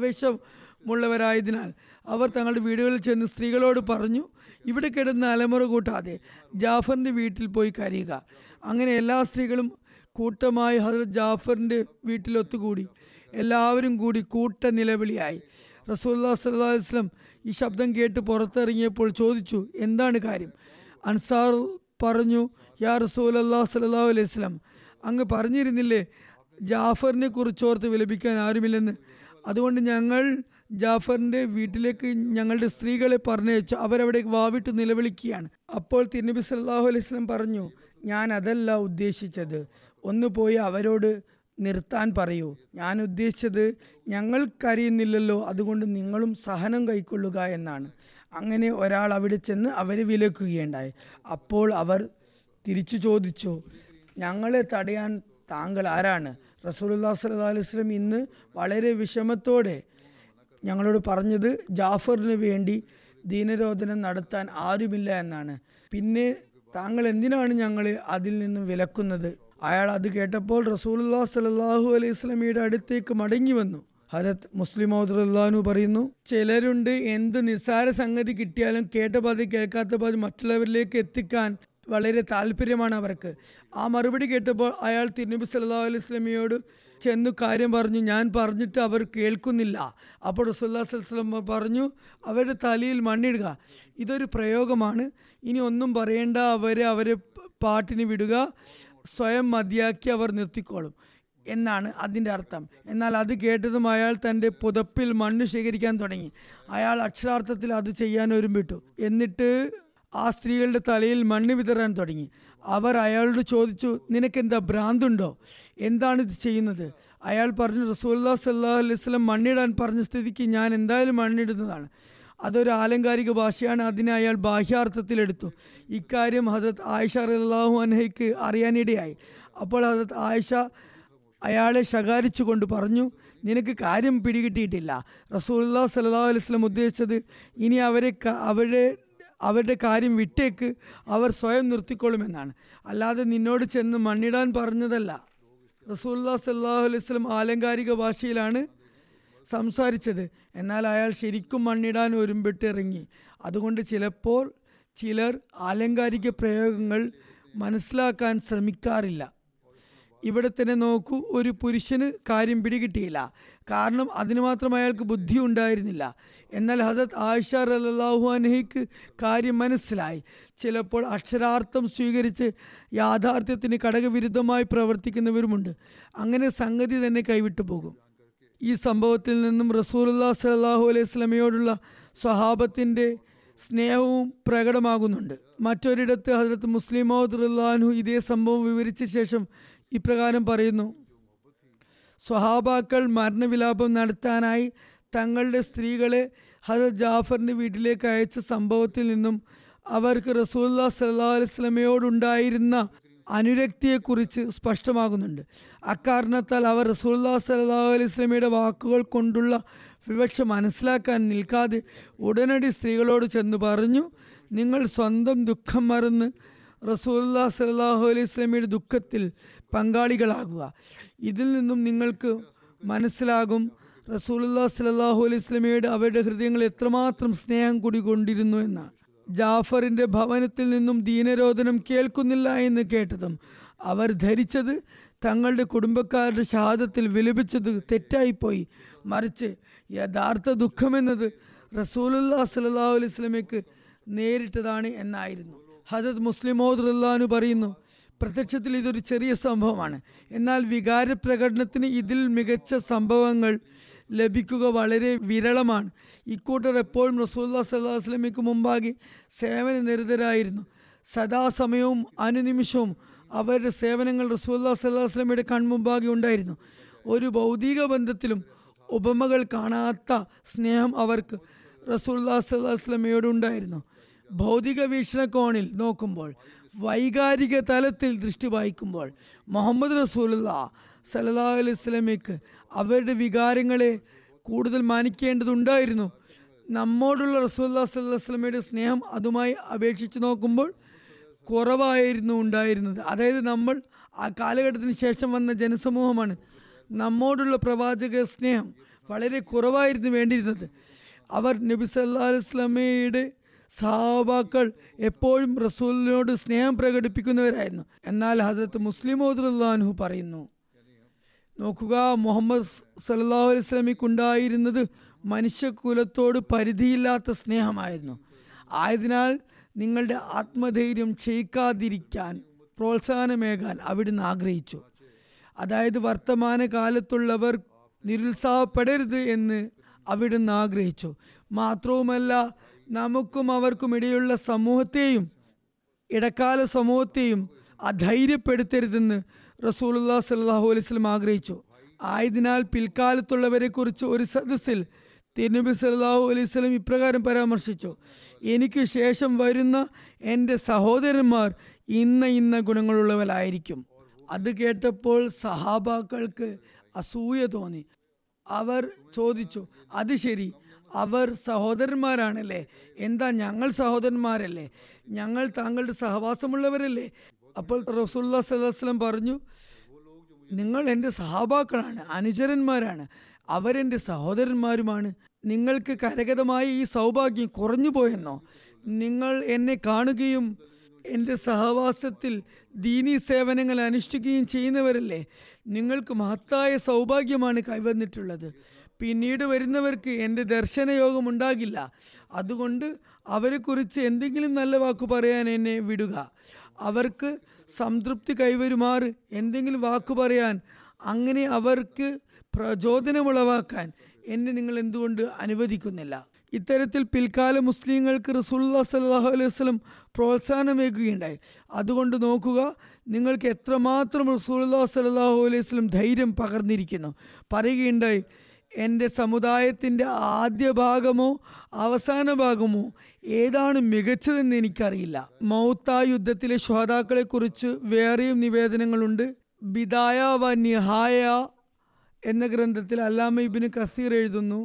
ആവേശമുള്ളവരായതിനാൽ അവർ തങ്ങളുടെ വീടുകളിൽ ചെന്ന് സ്ത്രീകളോട് പറഞ്ഞു, ഇവിടെ കിടന്ന് അലമുറ കൂട്ടാതെ ജാഫറിൻ്റെ വീട്ടിൽ പോയി കരയുക. അങ്ങനെ എല്ലാ സ്ത്രീകളും കൂട്ടമായി ഹദ്രത്ത് ജാഫറിൻ്റെ വീട്ടിലൊത്തുകൂടി. എല്ലാവരും കൂടി കൂട്ട നിലവിളിയായി. റസൂലുള്ളാഹി സ്വല്ലല്ലാഹു അലൈഹി വസല്ലം ഈ ശബ്ദം കേട്ട് പുറത്തിറങ്ങിയപ്പോൾ ചോദിച്ചു, എന്താണ് കാര്യം? അൻസാർ പറഞ്ഞു, യാ റസൂലല്ലാഹി സ്വല്ലല്ലാഹു അലൈഹി വസല്ലം, അങ്ങ് പറഞ്ഞിരുന്നില്ലേ ജാഫറിനെ കുറിച്ചോർത്ത് വിലപിക്കാൻ ആരുമില്ലെന്ന്. അതുകൊണ്ട് ഞങ്ങൾ ജാഫറിൻ്റെ വീട്ടിലേക്ക് ഞങ്ങളുടെ സ്ത്രീകളെ പറഞ്ഞയച്ചു. അവരവിടെ വാവിട്ട് നിലവിളിക്കുകയാണ്. അപ്പോൾ തിരുനബി സല്ലല്ലാഹു അലൈഹി വസല്ലം പറഞ്ഞു, ഞാൻ അതല്ല ഉദ്ദേശിച്ചത്, ഒന്ന് പോയി അവരോട് നിർത്താൻ പറയൂ. ഞാൻ ഉദ്ദേശിച്ചത് ഞങ്ങൾക്കറിയുന്നില്ലല്ലോ, അതുകൊണ്ട് നിങ്ങളും സഹനം കൈക്കൊള്ളുക എന്നാണ്. അങ്ങനെ ഒരാൾ അവിടെ ചെന്ന് അവരെ വിലക്കുകയുണ്ടായി. അപ്പോൾ അവർ തിരിച്ചു ചോദിച്ചു, ഞങ്ങളെ തടയാൻ താങ്കൾ ആരാണ്? റസൂലുള്ളാഹി സ്വല്ലല്ലാഹു അലൈഹി വസല്ലം ഇന്ന് വളരെ വിഷമത്തോടെ ഞങ്ങളോട് പറഞ്ഞത് ജാഫറിന് വേണ്ടി ദീനരോധനം നടത്താൻ ആരുമില്ല എന്നാണ്. പിന്നെ താങ്കൾ എന്തിനാണ് ഞങ്ങളെ അതിൽ നിന്നും വിലക്കുന്നത്? അയാൾ അത് കേട്ടപ്പോൾ റസൂലുള്ളാഹി സ്വല്ലല്ലാഹു അലൈഹി വസല്ലമയുടെ അടുത്തേക്ക് മടങ്ങി വന്നു. ഹദരത്ത് മുസ്ലിം മൗദ് റളിയല്ലാഹു അൻഹു പറയുന്നു, ചിലരുണ്ട് എന്ത് നിസ്സാര സംഗതി കിട്ടിയാലും കേട്ട പാതി കേൾക്കാത്ത പാതി മറ്റുള്ളവരിലേക്ക് എത്തിക്കാൻ വളരെ താല്പര്യമാണ് അവർക്ക്. ആ മറുപടി കേട്ടപ്പോൾ അയാൾ തിരുനബി സല്ലല്ലാഹു അലൈഹി വസല്ലമയോട് ചെന്നു കാര്യം പറഞ്ഞു. ഞാൻ പറഞ്ഞിട്ട് അവർ കേൾക്കുന്നില്ല. അപ്പോൾ റസൂലുള്ളാഹി സ്വല്ലല്ലാഹു അലൈഹി വസല്ലം പറഞ്ഞു, അവരുടെ തലയിൽ മണ്ണിടുക. ഇതൊരു പ്രയോഗമാണ്. ഇനി ഒന്നും പറയേണ്ട, അവരെ അവരെ പാട്ടിന് വിടുക, സ്വയം മതിയാക്കി അവർ നിർത്തിക്കോളും എന്നാണ് അതിൻ്റെ അർത്ഥം. എന്നാൽ അത് കേട്ടതും അയാൾ തൻ്റെ പുതപ്പിൽ മണ്ണ് ശേഖരിക്കാൻ തുടങ്ങി. അയാൾ അക്ഷരാർത്ഥത്തിൽ അത് ചെയ്യാൻ ഒരുമ്പിട്ടു. എന്നിട്ട് ആ സ്ത്രീകളുടെ തലയിൽ മണ്ണ് വിതറാൻ തുടങ്ങി. അവർ അയാളോട് ചോദിച്ചു, നിനക്കെന്താ ഭ്രാന്തുണ്ടോ? എന്താണ് ഇത് ചെയ്യുന്നത്? അയാൾ പറഞ്ഞു, റസൂലുള്ളാഹി സ്വല്ലല്ലാഹു അലൈഹി വസല്ലം മണ്ണിടാൻ പറഞ്ഞ സ്ഥിതിക്ക് ഞാൻ എന്തായാലും മണ്ണിടുന്നതാണ്. അതൊരു ആലങ്കാരിക ഭാഷയാണ്. അതിനെ അയാൾ ബാഹ്യാർത്ഥത്തിലെടുത്തു. ഇക്കാര്യം ഹസരത്ത് ആയിഷ റളിയല്ലാഹു അൻഹയ്ക്ക് അറിയാനിടയായി. അപ്പോൾ ഹസരത്ത് ആയിഷ അയാളെ ശകാരിച്ചു കൊണ്ട് പറഞ്ഞു, നിനക്ക് കാര്യം പിടികിട്ടിയിട്ടില്ല. റസൂലുള്ളാഹി സ്വല്ലല്ലാഹു അലൈഹി വസല്ലം ഉദ്ദേശിച്ചത് ഇനി അവരെ അവരെ അവരുടെ കാര്യം വിട്ടേക്ക്, അവർ സ്വയം നിർത്തിക്കൊള്ളുമെന്നാണ്, അല്ലാതെ നിന്നോട് ചെന്ന് മണ്ണിടാൻ പറഞ്ഞതല്ല. റസൂലുള്ളാഹി സ്വല്ലല്ലാഹു അലൈഹി വസല്ലം ആലങ്കാരിക ഭാഷയിലാണ് സംസാരിച്ചത്. എന്നാൽ അയാൾ ശരിക്കും മണ്ണിടാൻ ഒരുമ്പിട്ടിറങ്ങി. അതുകൊണ്ട് ചിലപ്പോൾ ചിലർ ആലങ്കാരിക പ്രയോഗങ്ങൾ മനസ്സിലാക്കാൻ ശ്രമിക്കാറില്ല. ഇവിടെ തന്നെ നോക്കൂ, ഒരു പുരുഷന് കാര്യം പിടികിട്ടിയില്ല. കാരണം അതിന് മാത്രം അയാൾക്ക് ബുദ്ധി ഉണ്ടായിരുന്നില്ല. എന്നാൽ ഹസരത്ത് ആയിഷ റളിയല്ലാഹു അൻഹയ്ക്ക് കാര്യം മനസ്സിലായി. ചിലപ്പോൾ അക്ഷരാർത്ഥം സ്വീകരിച്ച് യാഥാർത്ഥ്യത്തിന് ഘടകവിരുദ്ധമായി പ്രവർത്തിക്കുന്നവരുമുണ്ട്. അങ്ങനെ സംഗതി തന്നെ കൈവിട്ടു പോകും. ഈ സംഭവത്തിൽ നിന്നും റസൂലുള്ളാഹി സ്വല്ലല്ലാഹു അലൈഹി വസല്ലമയോടുള്ള സ്വഹാബത്തിൻ്റെ സ്നേഹവും പ്രകടമാകുന്നുണ്ട്. മറ്റൊരിടത്ത് ഹസ്രത്ത് മുസ്ലിം മൗദ് റളിയല്ലാഹു അൻഹു ഇതേ സംഭവം വിവരിച്ച ശേഷം ഇപ്രകാരം പറയുന്നു, സ്വഹാബാക്കൾ മരണവിലാപം നടത്താനായി തങ്ങളുടെ സ്ത്രീകളെ ഹസ്രത്ത് ജാഫറിൻ്റെ വീട്ടിലേക്ക് അയച്ച സംഭവത്തിൽ നിന്നും അവർക്ക് റസൂലുള്ളാഹി സ്വല്ലല്ലാഹു അലൈഹി വസല്ലമയോടുണ്ടായിരുന്ന അനുരക്തിയെക്കുറിച്ച് സ്പഷ്ടമാകുന്നുണ്ട്. അക്കാരണത്താൽ അവർ റസൂലുള്ളാഹി സ്വല്ലല്ലാഹു അലൈഹി വസല്ലമയുടെ വാക്കുകൾ കൊണ്ടുള്ള വിവക്ഷ മനസ്സിലാക്കാൻ നിൽക്കാതെ ഉടനടി സ്ത്രീകളോട് ചെന്ന് പറഞ്ഞു, നിങ്ങൾ സ്വന്തം ദുഃഖം മറന്ന് റസൂലുള്ളാഹി സ്വല്ലല്ലാഹു അലൈഹി വസല്ലമയുടെ ദുഃഖത്തിൽ പങ്കാളികളാകുക. ഇതിൽ നിന്നും നിങ്ങൾക്ക് മനസ്സിലാകും റസൂലുള്ളാഹി സ്വല്ലല്ലാഹു അലൈഹി വസല്ലമയുടെ അവരുടെ ഹൃദയങ്ങളിൽ എത്രമാത്രം സ്നേഹം കുടികൊണ്ടിരുന്നു എന്ന്. ജാഫറിൻ്റെ ഭവനത്തിൽ നിന്നും ദീനരോധനം കേൾക്കുന്നില്ല എന്ന് കേട്ടതും അവർ ധരിച്ചത് തങ്ങളുടെ കുടുംബക്കാരുടെ ഷഹാദത്തിൽ വിലപിച്ചത് തെറ്റായിപ്പോയി. മറിച്ച് യഥാർത്ഥ ദുഃഖമെന്നത് റസൂലുള്ളാഹി സ്വല്ലല്ലാഹു അലൈഹി വസല്ലമയ്ക്ക് നേരിട്ടതാണ് എന്നായിരുന്നു. ഹദരത്ത് മുസ്ലിം മൗദ് റളിയല്ലാഹു അൻഹു പറയുന്നു, പ്രത്യക്ഷത്തിൽ ഇതൊരു ചെറിയ സംഭവമാണ്. എന്നാൽ വികാരപ്രകടനത്തിന് ഇതിൽ മികച്ച സംഭവങ്ങൾ ലഭിക്കുക വളരെ വിരളമാണ്. ഇക്കൂട്ടർ എപ്പോഴും റസൂലുള്ളാഹി സ്വല്ലല്ലാഹു അലൈഹി വസല്ലമയ്ക്ക് മുമ്പാകെ സേവന നിരതരായിരുന്നു. സദാസമയവും അനുനിമിഷവും അവരുടെ സേവനങ്ങൾ റസൂലുള്ളാഹി സ്വല്ലല്ലാഹു അലൈഹി വസല്ലമയുടെ കൺമുമ്പാകെ ഉണ്ടായിരുന്നു. ഒരു ഭൗതിക ബന്ധത്തിലും ഉപമകൾ കാണാത്ത സ്നേഹം അവർക്ക് റസൂലുള്ളാഹി സ്വല്ലല്ലാഹു അലൈഹി വസല്ലമയോട് ഉണ്ടായിരുന്നു. ഭൗതിക വീക്ഷണകോണിൽ നോക്കുമ്പോൾ, വൈകാരിക തലത്തിൽ ദൃഷ്ടി വായിക്കുമ്പോൾ മുഹമ്മദ് റസൂലുള്ളാഹി സ്വല്ലല്ലാഹു അലൈഹി വസല്ലമയ്ക്ക് അവരുടെ വികാരങ്ങളെ കൂടുതൽ മാനിക്കേണ്ടതുണ്ടായിരുന്നു. നമ്മോടുള്ള റസൂലുള്ളാഹി സ്വല്ലല്ലാഹു അലൈഹി വസല്ലമയുടെ സ്നേഹം അതുമായി അപേക്ഷിച്ച് നോക്കുമ്പോൾ കുറവായിരുന്നു ഉണ്ടായിരുന്നത്. അതായത് നമ്മൾ ആ കാലഘട്ടത്തിന് ശേഷം വന്ന ജനസമൂഹമാണ്. നമ്മോടുള്ള പ്രവാചക സ്നേഹം വളരെ കുറവായിരുന്നു വേണ്ടിയിരുന്നത്. അവർ നബി സല്ലല്ലാഹു അലൈഹി വസല്ലമയുടെ സഹാബാക്കൾ എപ്പോഴും റസൂലിനോട് സ്നേഹം പ്രകടിപ്പിക്കുന്നവരായിരുന്നു. എന്നാൽ ഹസ്രത്ത് മുസ്ലിം മൗദ് റളിയല്ലാഹു അൻഹു പറയുന്നു, നോക്കുക, മുഹമ്മദ് സല്ലല്ലാഹു അലൈഹി വസല്ലമയ്ക്കുണ്ടായിരുന്നത് മനുഷ്യകുലത്തോട് പരിധിയില്ലാത്ത സ്നേഹമായിരുന്നു. ആയതിനാൽ നിങ്ങളുടെ ആത്മധൈര്യം ക്ഷയിക്കാതിരിക്കാൻ പ്രോത്സാഹനമേകാൻ അവിടുന്ന് ആഗ്രഹിച്ചു. അതായത് വർത്തമാന കാലത്തുള്ളവർ നിരുത്സാഹപ്പെടരുത് എന്ന് അവിടുന്ന് ആഗ്രഹിച്ചു. മാത്രവുമല്ല, നമുക്കും അവർക്കും ഇടയിലുള്ള സമൂഹത്തെയും ഇടക്കാല സമൂഹത്തെയും അധൈര്യപ്പെടുത്തരുതെന്ന് റസൂലുള്ളാഹി സ്വല്ലല്ലാഹു അലൈഹി വസല്ലം ആഗ്രഹിച്ചു. ആയതിനാൽ പിൽക്കാലത്തുള്ളവരെ കുറിച്ച് ഒരു സദസ്സിൽ തിരുനബി സല്ലല്ലാഹു അലൈഹി വസല്ലം ഇപ്രകാരം പരാമർശിച്ചു, എനിക്ക് ശേഷം വരുന്ന എൻ്റെ സഹോദരന്മാർ ഇന്ന ഇന്ന ഗുണങ്ങളുള്ളവരായിരിക്കും. അത് കേട്ടപ്പോൾ സഹാബാക്കൾക്ക് അസൂയ തോന്നി. അവർ ചോദിച്ചു, അത് ശരി, അവർ സഹോദരന്മാരാണല്ലേ? എന്താ ഞങ്ങൾ സഹോദരന്മാരല്ലേ? ഞങ്ങൾ താങ്കളുടെ സഹവാസമുള്ളവരല്ലേ? അപ്പോൾ റസൂലുള്ളാഹി സ്വല്ലല്ലാഹു അലൈഹി വസല്ലം പറഞ്ഞു, നിങ്ങൾ എൻ്റെ സഹാബാക്കളാണ്, അനുചരന്മാരാണ്, അവരെൻ്റെ സഹോദരന്മാരുമാണ്. നിങ്ങൾക്ക് കരഗതമായ ഈ സൗഭാഗ്യം കുറഞ്ഞു പോയെന്നോ? നിങ്ങൾ എന്നെ കാണുകയും എൻ്റെ സഹവാസത്തിൽ ദീനീ സേവനങ്ങൾ അനുഷ്ഠിക്കുകയും ചെയ്യുന്നവരല്ലേ. നിങ്ങൾക്ക് മഹത്തായ സൗഭാഗ്യമാണ് കൈവന്നിട്ടുള്ളത്. പിന്നീട് വരുന്നവർക്ക് എൻ്റെ ദർശനയോഗം ഉണ്ടാകില്ല. അതുകൊണ്ട് അവരെക്കുറിച്ച് എന്തെങ്കിലും നല്ല വാക്കു പറയാൻ എന്നെ വിടുക. അവർക്ക് സംതൃപ്തി കൈവരുമാറ് എന്തെങ്കിലും വാക്കു പറയാൻ, അങ്ങനെ അവർക്ക് പ്രചോദനമുളവാക്കാൻ എന്നെ നിങ്ങൾ എന്തുകൊണ്ട് അനുവദിക്കുന്നില്ല? ഇത്തരത്തിൽ പിൽക്കാല മുസ്ലിങ്ങൾക്ക് റസൂലുള്ളാഹി സ്വല്ലല്ലാഹു അലൈഹി വസല്ലം പ്രോത്സാഹനമേകുകയുണ്ടായി. അതുകൊണ്ട് നോക്കുക, നിങ്ങൾക്ക് എത്രമാത്രം റസൂലുള്ളാഹി സ്വല്ലല്ലാഹു അലൈഹി വസല്ലം ധൈര്യം പകർന്നിരിക്കുന്നു. പറയുകയുണ്ടായി, എൻ്റെ സമുദായത്തിൻ്റെ ആദ്യ ഭാഗമോ അവസാന ഭാഗമോ ഏതാണ് മികച്ചതെന്ന് എനിക്കറിയില്ല. മൗത്ത യുദ്ധത്തിലെ ശുഹദാക്കളെ കുറിച്ച് വേറെയും നിവേദനങ്ങളുണ്ട്. ബിദായ വ നിഹായ എന്ന ഗ്രന്ഥത്തിൽ അല്ലാമ ഇബ്നു കസീർ എഴുതുന്നു,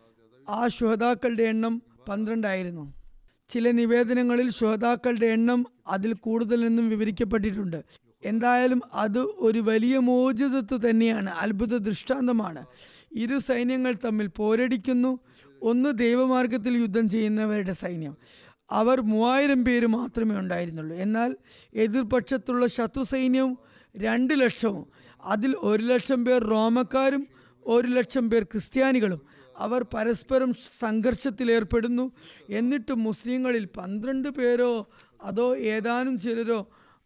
ആ ശുഹദാക്കളുടെ എണ്ണം പന്ത്രണ്ടായിരുന്നു. ചില നിവേദനങ്ങളിൽ ശുഹദാക്കളുടെ എണ്ണം അതിൽ കൂടുതലെന്നും വിവരിക്കപ്പെട്ടിട്ടുണ്ട്. എന്തായാലും അത് ഒരു വലിയ മോചിതത്വ തന്നെയാണ്, അത്ഭുത ദൃഷ്ടാന്തമാണ്. ഇരു സൈന്യങ്ങൾ തമ്മിൽ പോരടിക്കുന്നു. ഒന്ന് ദൈവമാർഗത്തിൽ യുദ്ധം ചെയ്യുന്നവരുടെ സൈന്യം. അവർ മൂവായിരം പേര് മാത്രമേ ഉണ്ടായിരുന്നുള്ളൂ. എന്നാൽ എതിർപക്ഷത്തുള്ള ശത്രു സൈന്യവും രണ്ട് ലക്ഷവും. അതിൽ ഒരു ലക്ഷം പേർ റോമക്കാരും ഒരു ലക്ഷം പേർ ക്രിസ്ത്യാനികളും. അവർ പരസ്പരം സംഘർഷത്തിലേർപ്പെടുന്നു. എന്നിട്ട് മുസ്ലിങ്ങളിൽ പന്ത്രണ്ട് പേരോ അതോ ഏതാനും ചിലരോ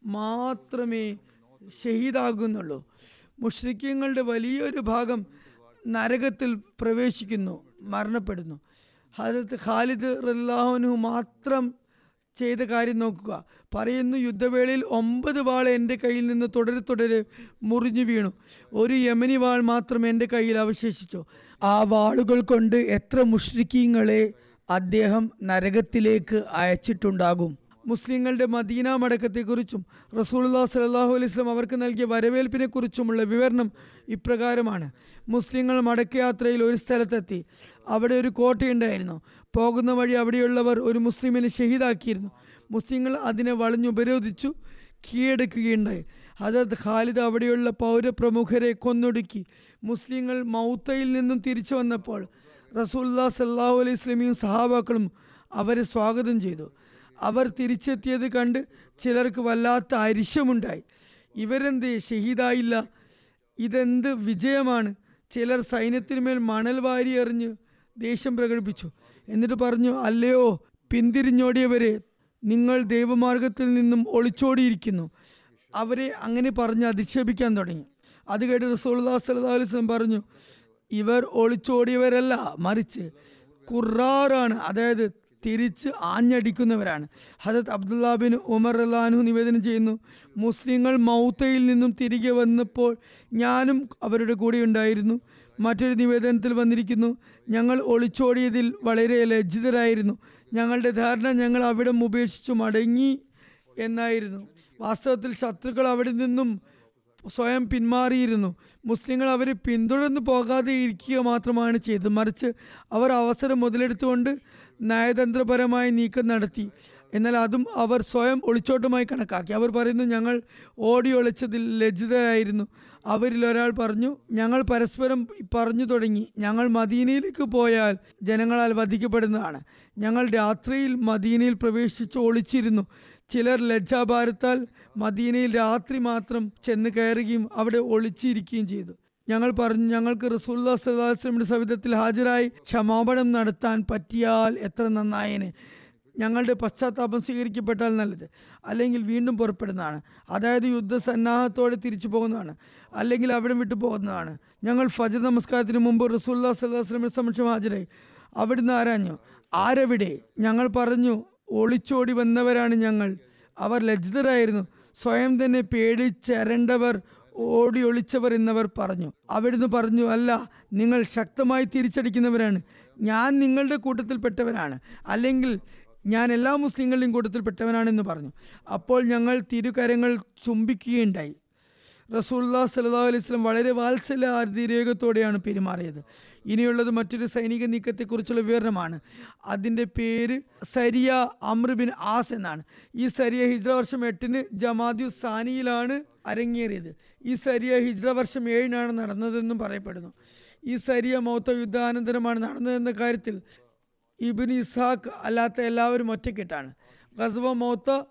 മാത്രമേ ഷഹീദാകുന്നുള്ളൂ. മുശ്രിക്കീങ്ങളുടെ വലിയൊരു ഭാഗം നരകത്തിൽ പ്രവേശിക്കുന്നു, മരണപ്പെടുന്നു. ഹദരത്ത് ഖാലിദ് റളിയല്ലാഹു അൻഹു മാത്രം ചെയ്ത കാര്യം നോക്കുക. പറയുന്നു, യുദ്ധവേളയിൽ ഒമ്പത് വാൾ എൻ്റെ കയ്യിൽ നിന്ന് തുടരെ തുടരെ മുറിഞ്ഞു വീണു. ഒരു യമനി വാൾ മാത്രം എൻ്റെ കയ്യിൽ അവശേഷിച്ചു. ആ വാളുകൾ കൊണ്ട് എത്ര മുശ്രിക്കീങ്ങളെ അദ്ദേഹം നരകത്തിലേക്ക് അയച്ചിട്ടുണ്ടാകും. മുസ്ലിങ്ങളുടെ മദീന മടക്കത്തെക്കുറിച്ചും റസൂലുള്ളാഹി സ്വല്ലല്ലാഹു അലൈഹി വസല്ലം അവർക്ക് നൽകിയ വരവേൽപ്പിനെ കുറിച്ചുമുള്ള വിവരണം ഇപ്രകാരമാണ്. മുസ്ലിങ്ങൾ മടക്കയാത്രയിൽ ഒരു സ്ഥലത്തെത്തി. അവിടെ ഒരു കോട്ടയുണ്ടായിരുന്നു. പോകുന്ന വഴി അവിടെയുള്ളവർ ഒരു മുസ്ലിമിനെ ഷഹീദാക്കിയിരുന്നു. മുസ്ലിങ്ങൾ അതിനെ വളഞ്ഞുപരോധിച്ചു കീഴടക്കുകയുണ്ടായി. ഹദരത്ത് ഖാലിദ് അവിടെയുള്ള പൗരപ്രമുഖരെ കൊന്നൊടുക്കി. മുസ്ലിങ്ങൾ മൗത്തയിൽ നിന്നും തിരിച്ചു വന്നപ്പോൾ റസൂലുള്ളാഹി സ്വല്ലല്ലാഹു അലൈഹി വസല്ലമയും സഹാബാക്കളും അവരെ സ്വാഗതം ചെയ്തു. അവർ തിരിച്ചെത്തിയത് കണ്ട് ചിലർക്ക് വല്ലാത്ത അരിശമുണ്ടായി. ഇവരെന്ത് ഷഹീദായില്ല? ഇതെന്ത് വിജയമാണ്! ചിലർ സൈന്യത്തിനുമേൽ മണൽ വാരി എറിഞ്ഞ് ദേഷ്യം പ്രകടിപ്പിച്ചു. എന്നിട്ട് പറഞ്ഞു, അല്ലയോ പിന്തിരിഞ്ഞോടിയവരെ, നിങ്ങൾ ദൈവമാർഗത്തിൽ നിന്നും ഒളിച്ചോടിയിരിക്കുന്നു. അവരെ അങ്ങനെ പറഞ്ഞ് അധിക്ഷേപിക്കാൻ തുടങ്ങി. അത് കേട്ട് റസൂലുള്ളാഹി സ്വല്ലല്ലാഹു അലൈഹി വസല്ലം പറഞ്ഞു, ഇവർ ഒളിച്ചോടിയവരല്ല, മറിച്ച് ഖുറാറാണ്, അതായത് തിരിച്ച് ആഞ്ഞടിക്കുന്നവരാണ്. ഹദരത്ത് അബ്ദുല്ലാ ബിൻ ഉമർ റളിയല്ലാഹു അൻഹു നിവേദനം ചെയ്യുന്നു, മുസ്ലിങ്ങൾ മൗത്തയിൽ നിന്നും തിരികെ വന്നപ്പോൾ ഞാനും അവരുടെ കൂടെ ഉണ്ടായിരുന്നു. മറ്റൊരു നിവേദനത്തിൽ വന്നിരിക്കുന്നു, ഞങ്ങൾ ഒളിച്ചോടിയതിൽ വളരെ ലജ്ജിതരായിരുന്നു. ഞങ്ങളുടെ ധാരണ ഞങ്ങൾ അവിടെ ഉപേക്ഷിച്ചു മടങ്ങി എന്നായിരുന്നു. വാസ്തവത്തിൽ ശത്രുക്കൾ അവിടെ നിന്നും സ്വയം പിന്മാറിയിരുന്നു. മുസ്ലിങ്ങൾ അവരെ പിന്തുടർന്ന് പോകാതെ ഇരിക്കുക മാത്രമാണ് ചെയ്തത്. മറിച്ച് അവർ അവസരം മുതലെടുത്തുകൊണ്ട് നയതന്ത്രപരമായ നീക്കം നടത്തി. എന്നാൽ അതും അവർ സ്വയം ഒളിച്ചോട്ടമായി കണക്കാക്കി. അവർ പറയുന്നു, ഞങ്ങൾ ഓടി ഒളിച്ചതിൽ ലജ്ജിതരായിരുന്നു. അവരിൽ ഒരാൾ പറഞ്ഞു, ഞങ്ങൾ പരസ്പരം പറഞ്ഞു തുടങ്ങി, ഞങ്ങൾ മദീനയിലേക്ക് പോയാൽ ജനങ്ങളാൽ വധിക്കപ്പെടുന്നതാണ്. ഞങ്ങൾ രാത്രിയിൽ മദീനയിൽ പ്രവേശിച്ച് ഒളിച്ചിരുന്നു. ചിലർ ലജ്ജാഭാരത്താൽ മദീനയിൽ രാത്രി മാത്രം ചെന്ന് കയറുകയും അവിടെ ഒളിച്ചിരിക്കുകയും ചെയ്തു. ഞങ്ങൾ പറഞ്ഞു, ഞങ്ങൾക്ക് റസൂലുള്ളാഹി സ്വല്ലല്ലാഹു അലൈഹി വസല്ലമയുടെ സവിധത്തിൽ ഹാജരായി ക്ഷമാപണം നടത്താൻ പറ്റിയാൽ എത്ര നന്നായേനെ. ഞങ്ങളുടെ പശ്ചാത്താപം സ്വീകരിക്കപ്പെട്ടാൽ നല്ലത്, അല്ലെങ്കിൽ വീണ്ടും പുറപ്പെടുന്നതാണ്. അതായത് യുദ്ധസന്നാഹത്തോടെ തിരിച്ചു പോകുന്നതാണ്, അല്ലെങ്കിൽ അവിടെ വിട്ടു പോകുന്നതാണ്. ഞങ്ങൾ ഫജ്ർ നമസ്കാരത്തിന് മുമ്പ് റസൂലുള്ളാഹി സ്വല്ലല്ലാഹു അലൈഹി വസല്ലമയുടെ സമക്ഷം ഹാജരായി. അവിടുന്ന് ആരാഞ്ഞു, ആരെവിടെ? ഞങ്ങൾ പറഞ്ഞു, ഒളിച്ചോടി വന്നവരാണ് ഞങ്ങൾ. അവർ ലജ്ജിതരായിരുന്നു. സ്വയം തന്നെ പേടിച്ചരണ്ടവർ, ഓടി ഒളിച്ചവർ എന്നവർ പറഞ്ഞു. അവിടുന്ന് പറഞ്ഞു, അല്ല, നിങ്ങൾ ശക്തമായി തിരിച്ചടിക്കുന്നവരാണ്. ഞാൻ നിങ്ങളുടെ കൂട്ടത്തിൽപ്പെട്ടവനാണ്, അല്ലെങ്കിൽ ഞാൻ എല്ലാ മുസ്ലിങ്ങളുടെയും കൂട്ടത്തിൽപ്പെട്ടവനാണെന്ന് പറഞ്ഞു. അപ്പോൾ ഞങ്ങൾ തിരുകരങ്ങൾ ചുംബിക്കുകയുണ്ടായി. റസൂലുള്ളാഹി സ്വല്ലല്ലാഹു അലൈഹി വസല്ലം വളരെ വാത്സല്യ അതിരേകത്തോടെയാണ് പെരുമാറിയത്. ഇനിയുള്ളത് മറ്റൊരു സൈനിക നീക്കത്തെക്കുറിച്ചുള്ള വിവരണമാണ്. അതിൻ്റെ പേര് സരിയ അംർ ബിൻ ആസ് എന്നാണ്. ഈ സരിയ ഹിജ്റ വർഷം എട്ടിന് ജമാദിയു സാനിയിലാണ് അരങ്ങേറിയത്. ഈ സരിയ ഹിജ്റ വർഷം ഏഴിനാണ് നടന്നതെന്നും പറയപ്പെടുന്നു. ഈ സരിയ മൗത്ത യുദ്ധാനന്തരമാണ് നടന്നതെന്ന കാര്യത്തിൽ ഇബ്നു ഇസ്ഹാഖ് അല്ലാത്ത എല്ലാവരും ഒറ്റക്കെട്ടാണ്. ഗസ്വ മൗത്ത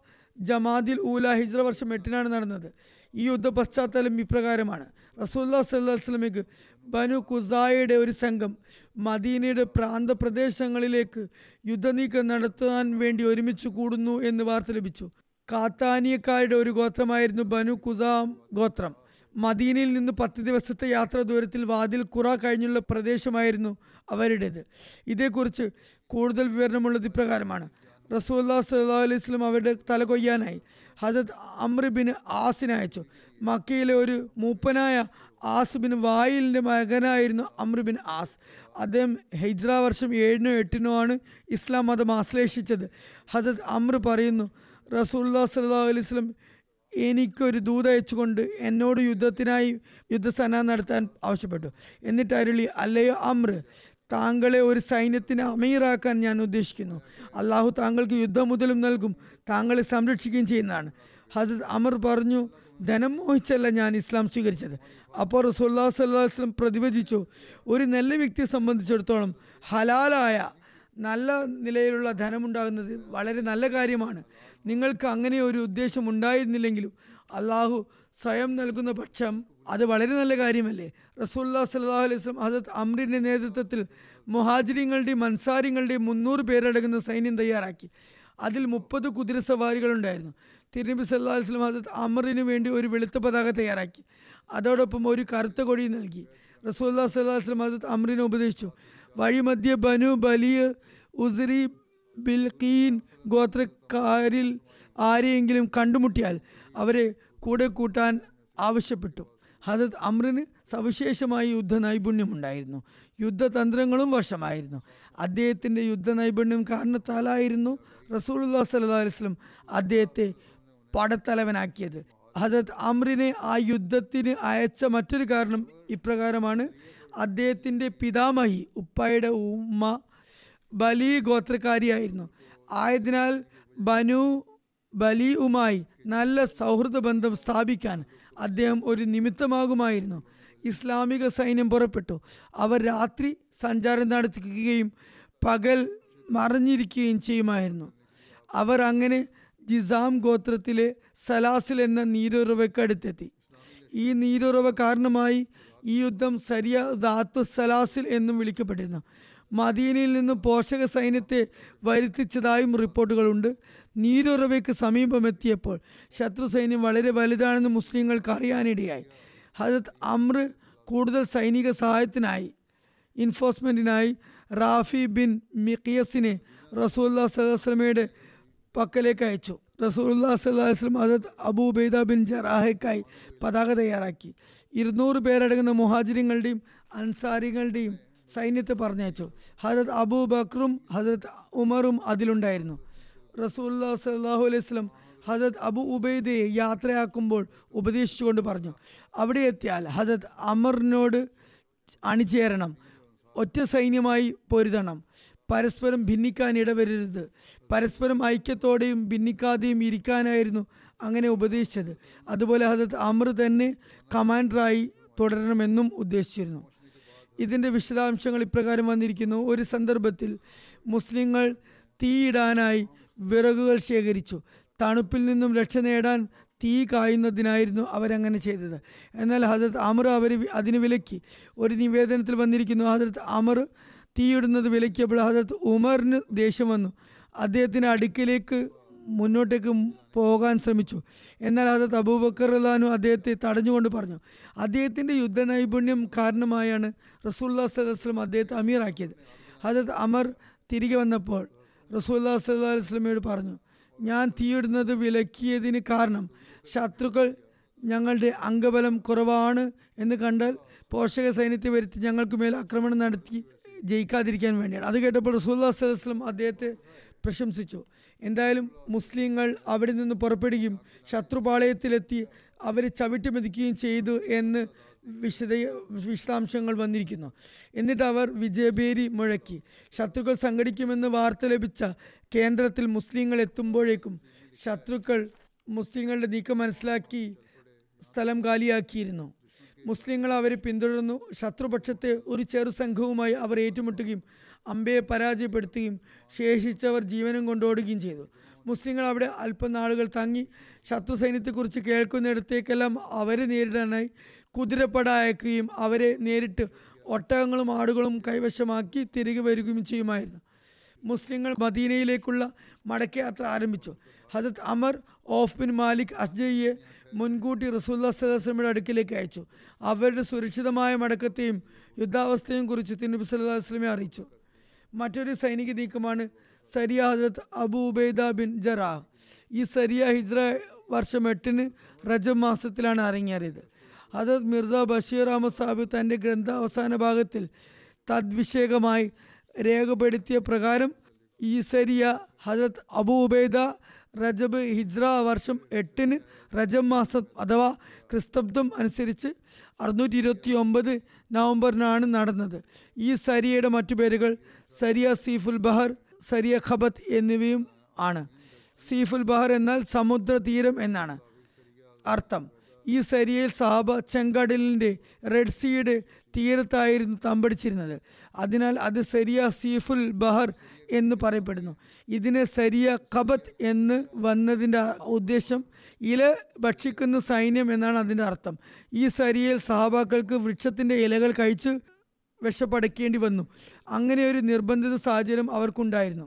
ജമാദിൽ ഊല ഹിജ്റ വർഷം എട്ടിനാണ് നടന്നത്. ഈ യുദ്ധ പശ്ചാത്തലം ഇപ്രകാരമാണ്. റസൂലുള്ളാഹി സ്വല്ലല്ലാഹു അലൈഹി വസല്ലമയ്ക്ക് ബനു ഖുസായയുടെ ഒരു സംഘം മദീനയുടെ പ്രാന്തപ്രദേശങ്ങളിലേക്ക് യുദ്ധനീക്കം നടത്താൻ വേണ്ടി ഒരുമിച്ച് കൂടുന്നു എന്ന് വാർത്ത ലഭിച്ചു. കാത്താനിയക്കാരുടെ ഒരു ഗോത്രമായിരുന്നു ബനു ഖുസാം ഗോത്രം. മദീനയിൽ നിന്ന് പത്ത് ദിവസത്തെ യാത്രാ ദൂരത്തിൽ വാദിൽ ഖുറ കഴിഞ്ഞുള്ള പ്രദേശമായിരുന്നു അവരുടേത്. ഇതേക്കുറിച്ച് കൂടുതൽ വിവരണമുള്ളത് ഇപ്രകാരമാണ്. റസൂലുള്ളാഹി സ്വല്ലല്ലാഹു അലൈഹി വസല്ലം അവരുടെ തല കൊയ്യാനായി ഹസരത്ത് അംർ ബിൻ ആസിനെ അയച്ചു. മക്കയിലെ ഒരു മൂപ്പനായ ആസ് ബിൻ വായിലിൻ്റെ മകനായിരുന്നു അംർ ബിൻ ആസ്. അദ്ദേഹം ഹിജ്റ വർഷം ഏഴിനോ എട്ടിനോ ആണ് ഇസ്ലാം മതം ആശ്ലേഷിച്ചത്. ഹസരത്ത് അംർ പറയുന്നു, റസൂലുള്ളാഹി സ്വല്ലല്ലാഹു അലൈഹി വസല്ലം എനിക്കൊരു ദൂതയച്ചുകൊണ്ട് എന്നോട് യുദ്ധത്തിനായി യുദ്ധസന്നാഹം നടത്താൻ ആവശ്യപ്പെട്ടു. എന്നിട്ട് അരുളി, അല്ലയോ അംർ, താങ്കളെ ഒരു സൈന്യത്തിന് അമീറാക്കാൻ ഞാൻ ഉദ്ദേശിക്കുന്നു. അള്ളാഹു താങ്കൾക്ക് യുദ്ധമുതലും നൽകും, താങ്കളെ സംരക്ഷിക്കുകയും ചെയ്യുന്നതാണ്. ഹസരത്ത് അമർ പറഞ്ഞു, ധനം മോഹിച്ചല്ല ഞാൻ ഇസ്ലാം സ്വീകരിച്ചത്. അപ്പോൾ റസൂലുള്ളാഹി സ്വല്ലല്ലാഹു അലൈഹി വസല്ലം പ്രതിവചിച്ചു, ഒരു നല്ല വ്യക്തിയെ സംബന്ധിച്ചിടത്തോളം ഹലാലായ നല്ല നിലയിലുള്ള ധനമുണ്ടാകുന്നത് വളരെ നല്ല കാര്യമാണ്. നിങ്ങൾക്ക് അങ്ങനെ ഒരു ഉദ്ദേശം ഉണ്ടായിരുന്നില്ലെങ്കിലും അള്ളാഹു സ്വയം നൽകുന്ന പക്ഷം അത് വളരെ നല്ല കാര്യമല്ലേ. റസൂലുള്ളാഹി സ്വല്ലല്ലാഹു അലൈഹി വസല്ലം ഹസരത്ത് അംറിൻ്റെ നേതൃത്വത്തിൽ മുഹാജിരിങ്ങളുടെയും അൻസാരിങ്ങളുടെയും മുന്നൂറ് പേരടങ്ങുന്ന സൈന്യം തയ്യാറാക്കി. അതിൽ മുപ്പത് കുതിരസവാരികളുണ്ടായിരുന്നു. തിരുനബി സല്ലല്ലാഹു അലൈഹി വസല്ലം ഹസരത്ത് അമറിന് വേണ്ടി ഒരു വെളുത്ത പതാക തയ്യാറാക്കി. അതോടൊപ്പം ഒരു കറുത്ത കൊടി നൽകി. റസൂലുള്ളാഹി സ്വല്ലല്ലാഹു അലൈഹി വസല്ലം ഹസരത്ത് അമറിനെ ഉപദേശിച്ചു, വഴിമധ്യ ബനു ബലിയ ഉസ്രി ബിൽഖീൻ ഗോത്രക്കാരിൽ ആരെയെങ്കിലും കണ്ടുമുട്ടിയാൽ അവരെ കൂടെ കൂട്ടാൻ ആവശ്യപ്പെട്ടു. ഹസരത്ത് അമ്രിന് സവിശേഷമായ യുദ്ധ നൈപുണ്യമുണ്ടായിരുന്നു. യുദ്ധതന്ത്രങ്ങളും വശമായിരുന്നു. അദ്ദേഹത്തിൻ്റെ യുദ്ധ നൈപുണ്യം കാരണത്താലായിരുന്നു റസൂലുള്ളാഹി സ്വല്ലല്ലാഹു അലൈഹി വസല്ലം അദ്ദേഹത്തെ പടത്തലവനാക്കിയത്. ഹസരത്ത് അമ്രിനെ ആ യുദ്ധത്തിന് അയച്ച മറ്റൊരു കാരണം ഇപ്രകാരമാണ്. അദ്ദേഹത്തിൻ്റെ പിതാമഹി ഉപ്പായുടെ ഉമ്മ ബലി ഗോത്രക്കാരിയായിരുന്നു. ആയതിനാൽ ബനു ബലിയുമായി നല്ല സൗഹൃദ ബന്ധം സ്ഥാപിക്കാൻ അദ്ദേഹം ഒരു നിമിത്തമാകുമായിരുന്നു. ഇസ്ലാമിക സൈന്യം പുറപ്പെട്ടു. അവർ രാത്രി സഞ്ചാരം നടത്തിക്കുകയും പകൽ മറഞ്ഞിരിക്കുകയും ചെയ്യുമായിരുന്നു. അവർ അങ്ങനെ ജിസാം ഗോത്രത്തിലെ സലാസിൽ എന്ന നീരുറവയ്ക്കടുത്തെത്തി. ഈ നീരുറവ കാരണമായി ഈ യുദ്ധം സരിയ ദാത്തു സലാസിൽ എന്നും വിളിക്കപ്പെട്ടിരുന്നു. മദീനയിൽ നിന്നും പോഷക സൈന്യത്തെ വരുത്തിച്ചതായും റിപ്പോർട്ടുകളുണ്ട്. നീരുറവയ്ക്ക് സമീപമെത്തിയപ്പോൾ ശത്രു സൈന്യം വളരെ വലുതാണെന്ന് മുസ്ലിങ്ങൾക്ക് അറിയാനിടയായി. ഹസരത്ത് അമ്ര കൂടുതൽ സൈനിക സഹായത്തിനായി എൻഫോഴ്സ്മെൻറ്റിനായി റാഫി ബിൻ മിഖിയസിനെ റസൂലുള്ളാഹി സ്വല്ലല്ലാഹു അലൈഹി വസല്ലമയുടെ പക്കലേക്ക് അയച്ചു. റസൂലുള്ളാഹി സ്വല്ലല്ലാഹു അലൈഹി വസല്ലം ഹസരത്ത് അബൂ ഉബൈദ ബിൻ ജറാഹയ്ക്കായി പതാക തയ്യാറാക്കി. ഇരുന്നൂറ് പേരടങ്ങുന്ന മുഹാജിരിങ്ങളുടെയും അൻസാരികളുടെയും സൈന്യത്തെ പറഞ്ഞയച്ചു. ഹസരത്ത് അബൂ ബക്രും ഹസരത്ത് ഉമറും അതിലുണ്ടായിരുന്നു. റസൂലുള്ളാഹി സ്വല്ലല്ലാഹു അലൈഹി വസല്ലം ഹസരത്ത് അബൂ ഉബൈദയെ യാത്രയാക്കുമ്പോൾ ഉപദേശിച്ചുകൊണ്ട് പറഞ്ഞു, അവിടെ എത്തിയാൽ ഹസരത്ത് അമറിനോട് അണിചേരണം, ഒറ്റ സൈന്യമായി പൊരുതണം, പരസ്പരം ഭിന്നിക്കാൻ ഇടവരരുത്, പരസ്പരം ഐക്യത്തോടെയും ഭിന്നിക്കാതെയും ഇരിക്കാനായിരുന്നു അങ്ങനെ ഉപദേശിച്ചത്. അതുപോലെ ഹസരത്ത് അമർ തന്നെ കമാൻഡറായി തുടരണമെന്നും ഉദ്ദേശിച്ചിരുന്നു. ഇതിൻ്റെ വിശദാംശങ്ങൾ ഇപ്രകാരം വന്നിരിക്കുന്നു. ഒരു സന്ദർഭത്തിൽ മുസ്ലിങ്ങൾ തീയിടാനായി വിറകുകൾ ശേഖരിച്ചു. തണുപ്പിൽ നിന്നും രക്ഷ നേടാൻ തീ കായുന്നതിനായിരുന്നു അവരങ്ങനെ ചെയ്തത്. എന്നാൽ ഹസരത്ത് അമർ അവർ അതിന് വിലക്കി. ഒരു നിവേദനത്തിൽ വന്നിരിക്കുന്നു, ഹസരത്ത് അമർ തീയിടുന്നത് വിലക്കിയപ്പോൾ ഹസരത്ത് ഉമറിന് ദേഷ്യം വന്നു. അദ്ദേഹത്തിൻ്റെ അടുക്കിലേക്ക് മുന്നോട്ടേക്ക് പോകാൻ ശ്രമിച്ചു. എന്നാൽ ഹസരത്ത് അബൂബക്കർ റളിയല്ലാഹു അദ്ദേഹത്തെ തടഞ്ഞുകൊണ്ട് പറഞ്ഞു, അദ്ദേഹത്തിൻ്റെ യുദ്ധ നൈപുണ്യം കാരണമായാണ് റസൂലുള്ളാഹി സ്വല്ലല്ലാഹു അലൈഹി വസല്ലം അദ്ദേഹത്തെ അമീറാക്കിയത്. ഹസരത്ത് അമർ തിരികെ വന്നപ്പോൾ റസൂലുള്ളാഹി സ്വല്ലല്ലാഹു അലൈഹി വസല്ലമയോട് പറഞ്ഞു, ഞാൻ തീയിടുന്നത് വിലക്കിയതിന് കാരണം ശത്രുക്കൾ ഞങ്ങളുടെ അംഗബലം കുറവാണ് എന്ന് കണ്ടാൽ പോഷക സൈന്യത്തെ വരുത്തി ഞങ്ങൾക്ക് മേൽ ആക്രമണം നടത്തി ജയിക്കാതിരിക്കാൻ വേണ്ടിയാണ്. അത് കേട്ടപ്പോൾ റസൂലുള്ളാഹി സ്വല്ലല്ലാഹു അലൈഹി വസല്ലം അദ്ദേഹത്തെ പ്രശംസിച്ചു. എന്തായാലും മുസ്ലിങ്ങൾ അവിടെ നിന്ന് പുറപ്പെടുകയും ശത്രുപാളയത്തിലെത്തി അവരെ ചവിട്ടിമെതിക്കുകയും ചെയ്തു എന്ന് വിശദ വിശദാംശങ്ങൾ വന്നിരിക്കുന്നു. എന്നിട്ട് അവർ വിജയഭേരി മുഴക്കി. ശത്രുക്കൾ സംഘടിക്കുമെന്ന് വാർത്ത ലഭിച്ച കേന്ദ്രത്തിൽ മുസ്ലിങ്ങൾ എത്തുമ്പോഴേക്കും ശത്രുക്കൾ മുസ്ലിങ്ങളുടെ നീക്കം മനസ്സിലാക്കി സ്ഥലം കാലിയാക്കിയിരുന്നു. മുസ്ലിങ്ങൾ അവരെ പിന്തുടർന്നു. ശത്രുപക്ഷത്തെ ഒരു ചെറു സംഘവുമായി അവർ ഏറ്റുമുട്ടുകയും അമ്പയെ പരാജയപ്പെടുത്തുകയും ശേഷിച്ചവർ ജീവനം കൊണ്ടോടുകയും ചെയ്തു. മുസ്ലിങ്ങൾ അവിടെ അല്പനാളുകൾ തങ്ങി ശത്രു സൈന്യത്തെക്കുറിച്ച് കേൾക്കുന്നിടത്തേക്കെല്ലാം അവരെ നേരിടാനായി കുതിരപ്പട അയക്കുകയും അവരെ നേരിട്ട് ഒട്ടകങ്ങളും ആടുകളും കൈവശമാക്കി തിരികെ വരികയും ചെയ്യുമായിരുന്നു. മുസ്ലിങ്ങൾ മദീനയിലേക്കുള്ള മടക്കയാത്ര ആരംഭിച്ചു. ഹസരത്ത് അമർ ഓഫ് ബിൻ മാലിക് അസ്ജയിയെ മുൻകൂട്ടി റസൂലുള്ളാഹി സ്വല്ലല്ലാഹു അലൈഹി വസല്ലമയുടെ അടുക്കിലേക്ക് അയച്ചു. അവരുടെ സുരക്ഷിതമായ മടക്കത്തെയും യുദ്ധാവസ്ഥയും കുറിച്ച് തിരുനബി സല്ലല്ലാഹു അലൈഹി വസല്ലമയെ അറിയിച്ചു. മറ്റൊരു സൈനിക നീക്കമാണ് സരിയ ഹസരത്ത് അബൂ ഉബൈദ ബിൻ ജറാഹ്. ഈ സരിയ ഹിജ്റ വർഷം എട്ടിന് റജബ് മാസത്തിലാണ് അരങ്ങേറിയത്. ഹസരത്ത് മിർസ ബഷീർ അഹമ്മദ് സാഹിബ് തൻ്റെ ഗ്രന്ഥ അവസാന ഭാഗത്തിൽ തദ്വിഷേകമായി രേഖപ്പെടുത്തിയ പ്രകാരം ഈ സരിയ ഹസരത്ത് അബൂ ഉബൈദ റജബ് ഹിജ്റ വർഷം എട്ടിന് റജബ് മാസം അഥവാ ക്രിസ്തബ്ദം അനുസരിച്ച് അറുന്നൂറ്റി ഇരുപത്തി ഒമ്പത് നവംബറിനാണ് നടന്നത്. ഈ സരിയയുടെ മറ്റു പേരുകൾ സരിയ സീഫുൽ ബഹർ, സരിയ ഖബത്ത് എന്നിവയും ആണ്. സീഫുൽ ബഹർ എന്നാൽ സമുദ്ര തീരം എന്നാണ് അർത്ഥം. ഈ സരിയയിൽ സഹാബ ചെങ്കടലിൻ്റെ റെഡ് സീയുടെ തീരത്തായിരുന്നു തമ്പടിച്ചിരുന്നത്. അതിനാൽ അത് സരിയ സീഫുൽ ബഹർ എന്ന് പറയപ്പെടുന്നു. ഇതിനെ സരിയ ഖബത്ത് എന്ന് വന്നതിൻ്റെ ഉദ്ദേശം ഇല ഭക്ഷിക്കുന്ന സൈന്യം എന്നാണ് അതിൻ്റെ അർത്ഥം. ഈ സരിയയിൽ സഹാബാക്കൾക്ക് വൃക്ഷത്തിൻ്റെ ഇലകൾ കഴിച്ച് വിശപ്പടക്കേണ്ടി വന്നു. അങ്ങനെ ഒരു നിർബന്ധിത സാഹചര്യം അവർക്കുണ്ടായിരുന്നു.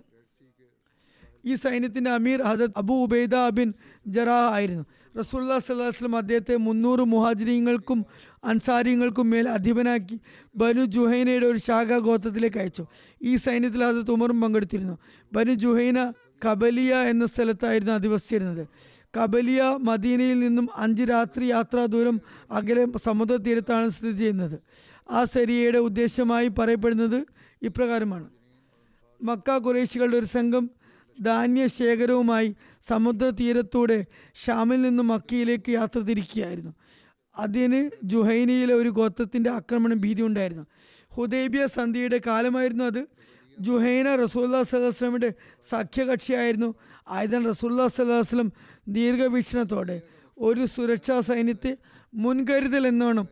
ഈ സൈന്യത്തിൻ്റെ അമീർ ഹസരത്ത് അബൂ ഉബൈദ ബിൻ ജറാഹ് ആയിരുന്നു. റസൂലുള്ളാഹി സ്വല്ലല്ലാഹു അലൈഹി വസല്ലം അദ്ദേഹത്തെ മുന്നൂറ് മുഹാജിരീങ്ങൾക്കും അൻസാരിങ്ങൾക്കും മേൽ അധിപനാക്കി ബനു ജുഹൈനയുടെ ഒരു ശാഖാ ഗോത്രത്തിലേക്ക് അയച്ചു. ഈ സൈന്യത്തിൽ ഹസരത്ത് ഉമറും പങ്കെടുത്തിരുന്നു. ബനു ജുഹൈന കബലിയ എന്ന സ്ഥലത്തായിരുന്നു അധിവസിച്ചിരുന്നത്. കബലിയ മദീനയിൽ നിന്നും അഞ്ച് രാത്രി യാത്രാ ദൂരം അകലെ സമുദ്ര തീരത്താണ് സ്ഥിതി ചെയ്യുന്നത്. ആ സരിയയുടെ ഉദ്ദേശമായി പറയപ്പെടുന്നത് ഇപ്രകാരമാണ്: മക്ക ഖുറൈശികളുടെ ഒരു സംഘം ധാന്യശേഖരവുമായി സമുദ്ര തീരത്തൂടെ ഷാമിൽ നിന്നും മക്കയിലേക്ക് യാത്ര തിരിക്കുകയായിരുന്നു. അതിന് ജുഹൈനയിലെ ഒരു ഗോത്രത്തിൻ്റെ ആക്രമണം ഭീതി ഉണ്ടായിരുന്നു. ഹുദൈബിയ സന്ധിയുടെ കാലമായിരുന്നു അത്. ജുഹൈന റസൂലുള്ളാഹി സ്വല്ലല്ലാഹു അലൈഹി വസല്ലമയുടെ സഖ്യകക്ഷിയായിരുന്നു. ആയതിനാൽ റസൂലുള്ളാഹി സ്വല്ലല്ലാഹു അലൈഹി വസല്ലം ദീർഘവീക്ഷണത്തോടെ ഒരു സുരക്ഷാ സൈന്യത്തെ മുൻകരുതൽ എന്നോണം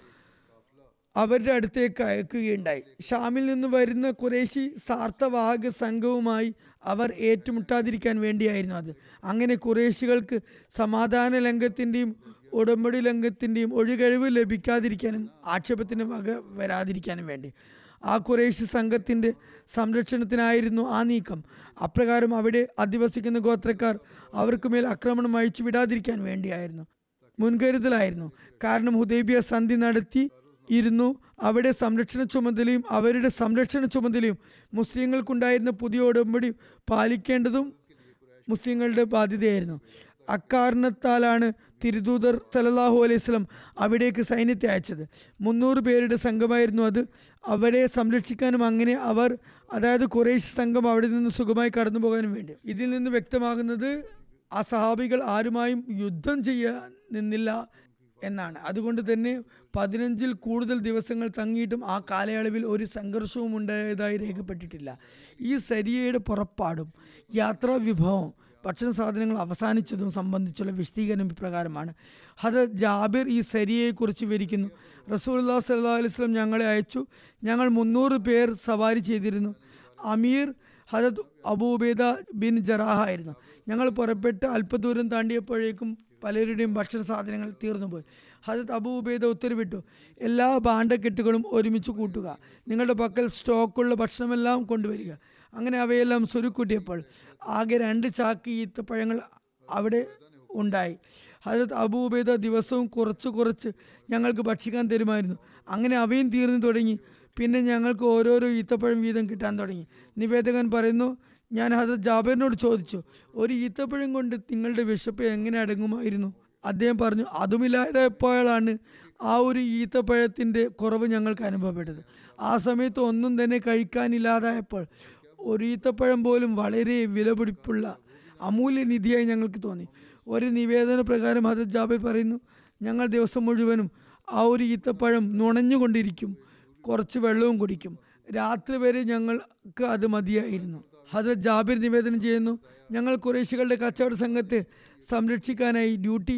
അവരുടെ അടുത്തേക്ക് അയക്കുകയുണ്ടായി. ഷാമിൽ നിന്ന് വരുന്ന ഖുറൈശി സാർത്ഥവാഹക സംഘവുമായി അവർ ഏറ്റുമുട്ടാതിരിക്കാൻ വേണ്ടിയായിരുന്നു അത്. അങ്ങനെ ഖുറൈശികൾക്ക് സമാധാന ലംഘത്തിൻ്റെയും ഉടമ്പടി ലംഘത്തിൻ്റെയും ഒഴികഴിവ് ലഭിക്കാതിരിക്കാനും ആക്ഷേപത്തിന് വക വരാതിരിക്കാനും വേണ്ടി ആ ഖുറൈശി സംഘത്തിൻ്റെ സംരക്ഷണത്തിനായിരുന്നു ആ നീക്കം. അപ്രകാരം അവിടെ അധിവസിക്കുന്ന ഗോത്രക്കാർ അവർക്കുമേൽ ആക്രമണം അഴിച്ചു വിടാതിരിക്കാൻ വേണ്ടിയായിരുന്നു, മുൻകരുതലായിരുന്നു. കാരണം ഹുദൈബിയ സന്ധി നടത്തി ഇരുന്നു. അവിടെ സംരക്ഷണ ചുമതലയും അവരുടെ സംരക്ഷണ ചുമതലയും മുസ്ലിങ്ങൾക്കുണ്ടായിരുന്ന പുതിയ ഉടമ്പടി പാലിക്കേണ്ടതും മുസ്ലിങ്ങളുടെ ബാധ്യതയായിരുന്നു. അക്കാരണത്താലാണ് തിരുദൂതർ സല്ലല്ലാഹു അലൈഹി വസല്ലം അവിടേക്ക് സൈന്യത്തെ അയച്ചത്. മുന്നൂറ് പേരുടെ സംഘമായിരുന്നു അത്. അവരെ സംരക്ഷിക്കാനും അങ്ങനെ അവർ അതായത് ഖുറൈശ് സംഘം അവിടെ നിന്ന് സുഖമായി കടന്നു പോകാനും വേണ്ടി. ഇതിൽ നിന്ന് വ്യക്തമാകുന്നത് ആ സഹാബികൾ ആരുമായും യുദ്ധം ചെയ്യാൻ നിന്നില്ല എന്നാണ്. അതുകൊണ്ട് തന്നെ പതിനഞ്ചിൽ കൂടുതൽ ദിവസങ്ങൾ തങ്ങിയിട്ടും ആ കാലയളവിൽ ഒരു സംഘർഷവും ഉണ്ടായതായി രേഖപ്പെട്ടിട്ടില്ല. ഈ സരിയയുടെ പുറപ്പാടും യാത്രാ വിഭവം ഭക്ഷണ സാധനങ്ങൾ അവസാനിച്ചതും സംബന്ധിച്ചുള്ള വിശദീകരണം ഇപ്രകാരമാണ്. ഹദരത്ത് ജാബിർ ഈ സരിയയെക്കുറിച്ച് വിവരിക്കുന്നു: റസൂലുള്ളാഹി സ്വല്ലല്ലാഹു അലൈഹി വസല്ലം ഞങ്ങളെ അയച്ചു. ഞങ്ങൾ മുന്നൂറ് പേർ സവാരി ചെയ്തിരുന്നു. അമീർ ഹദരത്ത് അബൂ ഉബൈദ ബിൻ ജറാഹ് ആയിരുന്നു. ഞങ്ങൾ പുറപ്പെട്ട് അല്പദൂരം താണ്ടിയപ്പോഴേക്കും പലരുടെയും ഭക്ഷണ സാധനങ്ങൾ തീർന്നുപോയി. ഹദരത്ത് അബൂ ഉബൈദ ഉത്തരവിട്ടു: എല്ലാ ഭാണ്ഡക്കെട്ടുകളും ഒരുമിച്ച് കൂട്ടുക, നിങ്ങളുടെ പക്കൽ സ്റ്റോക്കുള്ള ഭക്ഷണമെല്ലാം കൊണ്ടുവരിക. അങ്ങനെ അവയെല്ലാം സ്വരുക്കൂട്ടിയപ്പോൾ ആകെ രണ്ട് ചാക്ക് ഈത്തപ്പഴങ്ങൾ അവിടെ ഉണ്ടായി. ഹദരത്ത് അബൂ ഉബൈദ ദിവസവും കുറച്ച് കുറച്ച് ഞങ്ങൾക്ക് ഭക്ഷിക്കാൻ തരുമായിരുന്നു. അങ്ങനെ അവയും തീർന്നു തുടങ്ങി. പിന്നെ ഞങ്ങൾക്ക് ഓരോരോ ഈത്തപ്പഴം വീതം കിട്ടാൻ തുടങ്ങി. നിവേദകൻ പറയുന്നു: ഞാൻ ഹദരത്ത് ജാബിറിനോട് ചോദിച്ചു, ഒരു ഈത്തപ്പഴം കൊണ്ട് നിങ്ങളുടെ വിശപ്പ് എങ്ങനെ അടങ്ങുമായിരുന്നു? അദ്ദേഹം പറഞ്ഞു, അതുമില്ലാതായപ്പോഴാണ് ആ ഒരു ഈത്തപ്പഴത്തിൻ്റെ കുറവ് ഞങ്ങൾക്ക് അനുഭവപ്പെട്ടത്. ആ സമയത്ത് ഒന്നും തന്നെ കഴിക്കാനില്ലാതായപ്പോൾ ഒരു ഈത്തപ്പഴം പോലും വളരെ വിലപിടിപ്പുള്ള അമൂല്യനിധിയായി ഞങ്ങൾക്ക് തോന്നി. ഒരു നിവേദന പ്രകാരം ഹദരത്ത് ജാബിർ പറയുന്നു, ഞങ്ങൾ ദിവസം മുഴുവനും ആ ഒരു ഈത്തപ്പഴം നുണഞ്ഞുകൊണ്ടിരിക്കും, കുറച്ച് വെള്ളവും കുടിക്കും. രാത്രി വരെ ഞങ്ങൾക്ക് അത് മതിയായിരുന്നു. ഹദരത്ത് ജാബിർ നിവേദനം ചെയ്യുന്നു, ഞങ്ങൾ ഖുറൈശികളുടെ കച്ചവട സംഘത്തെ സംരക്ഷിക്കാനായി ഡ്യൂട്ടി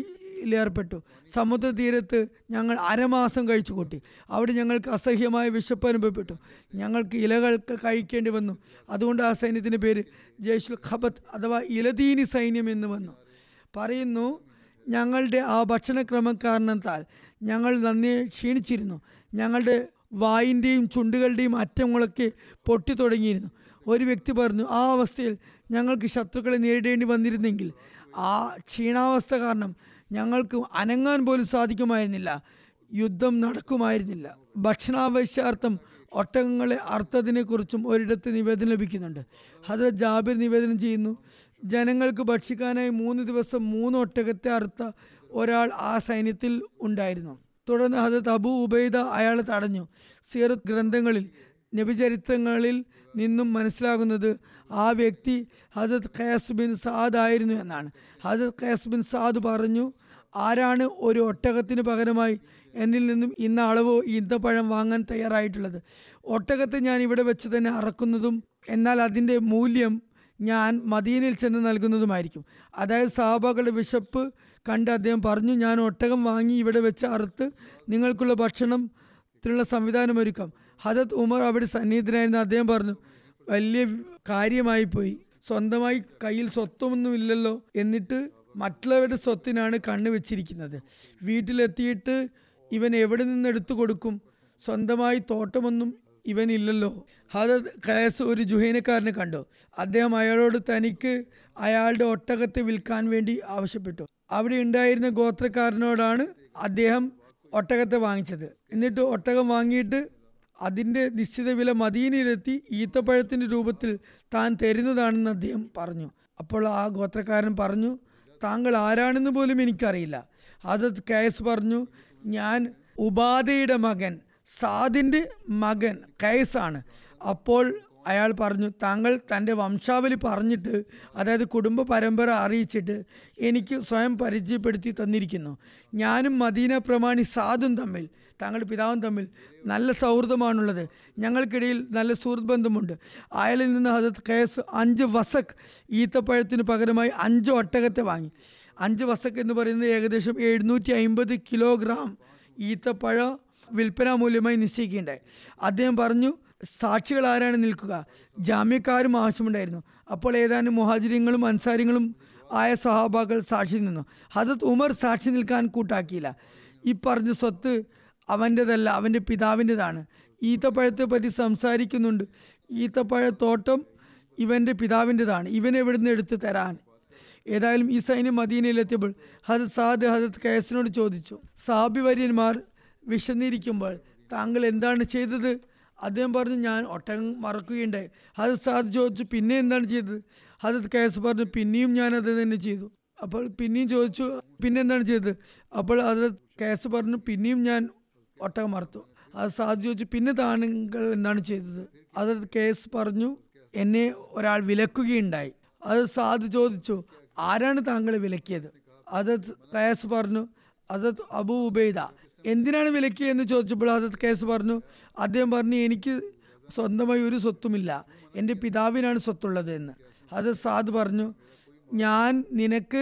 ഏർപ്പെട്ടു. സമുദ്ര തീരത്ത് ഞങ്ങൾ അരമാസം കഴിച്ചു കൂട്ടി. അവിടെ ഞങ്ങൾക്ക് അസഹ്യമായ വിശപ്പ് അനുഭവപ്പെട്ടു. ഞങ്ങൾക്ക് ഇലകൾ കഴിക്കേണ്ടി വന്നു. അതുകൊണ്ട് ആ സൈന്യത്തിൻ്റെ പേര് ജയ്ഷുൽ ഖബത്ത് അഥവാ ഇലതീനി സൈന്യം എന്ന് വന്നു. പറയുന്നു, ഞങ്ങളുടെ ആ ഭക്ഷണക്രമം കാരണത്താൽ ഞങ്ങൾ നന്നേ ക്ഷീണിച്ചിരുന്നു. ഞങ്ങളുടെ വായിൻ്റെയും ചുണ്ടുകളുടെയും അറ്റങ്ങളൊക്കെ പൊട്ടി തുടങ്ങിയിരുന്നു. ഒരു വ്യക്തി പറഞ്ഞു, ആ അവസ്ഥയിൽ ഞങ്ങൾക്ക് ശത്രുക്കളെ നേരിടേണ്ടി വന്നിരുന്നെങ്കിൽ ആ ക്ഷീണാവസ്ഥ കാരണം ഞങ്ങൾക്ക് അനങ്ങാൻ പോലും സാധിക്കുമായിരുന്നില്ല, യുദ്ധം നടക്കുമായിരുന്നില്ല. ഭക്ഷണാവശ്യാർത്ഥം ഒട്ടകങ്ങളെ അർത്ഥത്തിനെക്കുറിച്ചും ഒരിടത്ത് നിവേദനം ലഭിക്കുന്നുണ്ട്. ഹദ്റത്ത് ജാബിർ നിവേദനം ചെയ്യുന്നു, ജനങ്ങൾക്ക് ഭക്ഷിക്കാനായി മൂന്ന് ദിവസം മൂന്ന് ഒട്ടകത്തെ അറുത്ത ഒരാൾ ആ സൈന്യത്തിൽ ഉണ്ടായിരുന്നു. തുടർന്ന് ഹദ്റത്ത് അബൂ ഉബൈദ അയാളെ തടഞ്ഞു. സീറത്ത് ഗ്രന്ഥങ്ങളിൽ നബിചരിത്രങ്ങളിൽ നിന്നും മനസ്സിലാകുന്നത് ആ വ്യക്തി ഹദ്റത്ത് ഖൈസ് ബിൻ സാദ് ആയിരുന്നു എന്നാണ്. ഹദ്റത്ത് ഖൈസ് ബിൻ സാദ് പറഞ്ഞു, ആരാണ് ഒരു ഒട്ടകത്തിന് പകരമായി എന്നിൽ നിന്നും ഇന്ന അളവോ ഈന്തപ്പഴം വാങ്ങാൻ തയ്യാറായിട്ടുള്ളത്? ഒട്ടകത്തെ ഞാൻ ഇവിടെ വെച്ച് തന്നെ അറക്കുന്നതും എന്നാൽ അതിൻ്റെ മൂല്യം ഞാൻ മദീനയിൽ ചെന്ന് നൽകുന്നതുമായിരിക്കും. അതായത് സഹാബാക്കളുടെ വിശപ്പ് കണ്ട് അദ്ദേഹം പറഞ്ഞു, ഞാൻ ഒട്ടകം വാങ്ങി ഇവിടെ വെച്ച് അറുത്ത് നിങ്ങൾക്കുള്ള ഭക്ഷണത്തിനുള്ള സംവിധാനം ഒരുക്കാം. ഹദരത്ത് ഉമർ അവിടെ സന്നിഹിതനായിരുന്നു. അദ്ദേഹം പറഞ്ഞു, വലിയ കാര്യമായി പോയി, സ്വന്തമായി കയ്യിൽ സ്വത്തൊന്നുമില്ലല്ലോ, എന്നിട്ട് മറ്റുള്ളവരുടെ സ്വത്തിനാണ് കണ്ണ് വെച്ചിരിക്കുന്നത്. വീട്ടിലെത്തിയിട്ട് ഇവൻ എവിടെ നിന്ന് എടുത്തു കൊടുക്കും? സ്വന്തമായി തോട്ടമൊന്നും ഇവനില്ലല്ലോ. ഹദരത്ത് ഖൈസ് ഒരു ജുഹൈനക്കാരനെ കണ്ടു. അദ്ദേഹം അയാളോട് തനിക്ക് അയാളുടെ ഒട്ടകത്തെ വിൽക്കാൻ വേണ്ടി ആവശ്യപ്പെട്ടു. അവിടെ ഉണ്ടായിരുന്ന ഗോത്രക്കാരനോടാണ് അദ്ദേഹം ഒട്ടകത്തെ വാങ്ങിച്ചത്. എന്നിട്ട് ഒട്ടകം വാങ്ങിയിട്ട് അതിൻ്റെ നിശ്ചിത വില മദീനയിലെത്തി ഈത്തപ്പഴത്തിൻ്റെ രൂപത്തിൽ താൻ തരുന്നതാണെന്ന് അദ്ദേഹം പറഞ്ഞു. അപ്പോൾ ആ ഗോത്രക്കാരൻ പറഞ്ഞു, താങ്കൾ ആരാണെന്ന് പോലും എനിക്കറിയില്ല. ഹദരത്ത് ഖൈസ് പറഞ്ഞു, ഞാൻ ഉബാദയുടെ മകൻ സാദിൻ്റെ മകൻ ഖൈസാണ്. അപ്പോൾ അയാൾ പറഞ്ഞു, താങ്കൾ തൻ്റെ വംശാവലി പറഞ്ഞിട്ട്, അതായത് കുടുംബ പരമ്പര അറിയിച്ചിട്ട് എനിക്ക് സ്വയം പരിചയപ്പെടുത്തി തന്നിരിക്കുന്നു. ഞാനും മദീന പ്രമാണി സാദും തമ്മിൽ, താങ്കളുടെ പിതാവും തമ്മിൽ നല്ല സൗഹൃദമാണുള്ളത്. ഞങ്ങൾക്കിടയിൽ നല്ല സുഹൃത്ത് ബന്ധമുണ്ട്. അയാളിൽ നിന്ന് ഹദരത്ത് ഖൈസ് അഞ്ച് വസക്ക് ഈത്തപ്പഴത്തിന് പകരമായി അഞ്ച് ഒട്ടകത്തെ വാങ്ങി. അഞ്ച് വസക്ക് എന്ന് പറയുന്നത് ഏകദേശം എഴുന്നൂറ്റി അമ്പത് കിലോഗ്രാം ഈത്തപ്പഴ വിൽപ്പനാ മൂല്യമായി നിശ്ചയിക്കുകയുണ്ടായി. അദ്ദേഹം പറഞ്ഞു, സാക്ഷികൾ ആരാണ് നിൽക്കുക? ജാമ്യക്കാരും ആവശ്യമുണ്ടായിരുന്നു. അപ്പോൾ ഏതാനും മുഹാജിര്യങ്ങളും അൻസാരികളും ആയ സഹാബാക്കൾ സാക്ഷി നിന്നു. ഹദരത്ത് ഉമർ സാക്ഷി നിൽക്കാൻ കൂട്ടാക്കിയില്ല. ഈ പറഞ്ഞ സ്വത്ത് അവൻ്റെതല്ല, അവൻ്റെ പിതാവിൻ്റെതാണ്. ഈത്തപ്പഴത്തെ പറ്റി സംസാരിക്കുന്നുണ്ട്. ഈത്തപ്പഴത്തോട്ടം ഇവൻ്റെ പിതാവിൻ്റെതാണ്, ഇവനെ എവിടുന്ന് എടുത്ത് തരാൻ? ഏതായാലും ഈ സൈന്യം മദീനയിലെത്തിയപ്പോൾ ഹദരത്ത് സാദ് ഹദരത്ത് ഖൈസിനോട് ചോദിച്ചു, സാബി വര്യന്മാർ വിശന്നിരിക്കുമ്പോൾ താങ്കൾ എന്താണ് ചെയ്തത്? അദ്ദേഹം പറഞ്ഞു, ഞാൻ ഒട്ടകം മറക്കുകയുണ്ടായി. ഹദരത്ത് സാദ് ചോദിച്ചു, പിന്നെ എന്താണ് ചെയ്തത്? ഹദരത്ത് ഖൈസ് പറഞ്ഞു, പിന്നെയും ഞാൻ അത് തന്നെ ചെയ്തു. അപ്പോൾ പിന്നെയും ചോദിച്ചു, പിന്നെ എന്താണ് ചെയ്തത്? അപ്പോൾ ഹദരത്ത് ഖൈസ് പറഞ്ഞു, പിന്നെയും ഞാൻ ഒട്ടകം മറത്തു. അത് സാദ് ചോദിച്ചു, പിന്നെ താങ്കൾ എന്താണ് ചെയ്തത്? ഹദരത്ത് ഖൈസ് പറഞ്ഞു, എന്നെ ഒരാൾ വിലക്കുകയുണ്ടായി. അത് സാദ് ചോദിച്ചു, ആരാണ് താങ്കളെ വിലക്കിയത്? ഹദരത്ത് ഖൈസ് പറഞ്ഞു, ഹദരത്ത് അബൂ ഉബൈദ. എന്തിനാണ് വിലക്കിയെന്ന് ചോദിച്ചപ്പോൾ ഹദരത്ത് ഖൈസ് പറഞ്ഞു, അദ്ദേഹം പറഞ്ഞു, എനിക്ക് സ്വന്തമായി ഒരു സ്വത്തുമില്ല, എൻ്റെ പിതാവിനാണ് സ്വത്തുള്ളത് എന്ന്. ഹദരത്ത് സാദ് പറഞ്ഞു, ഞാൻ നിനക്ക്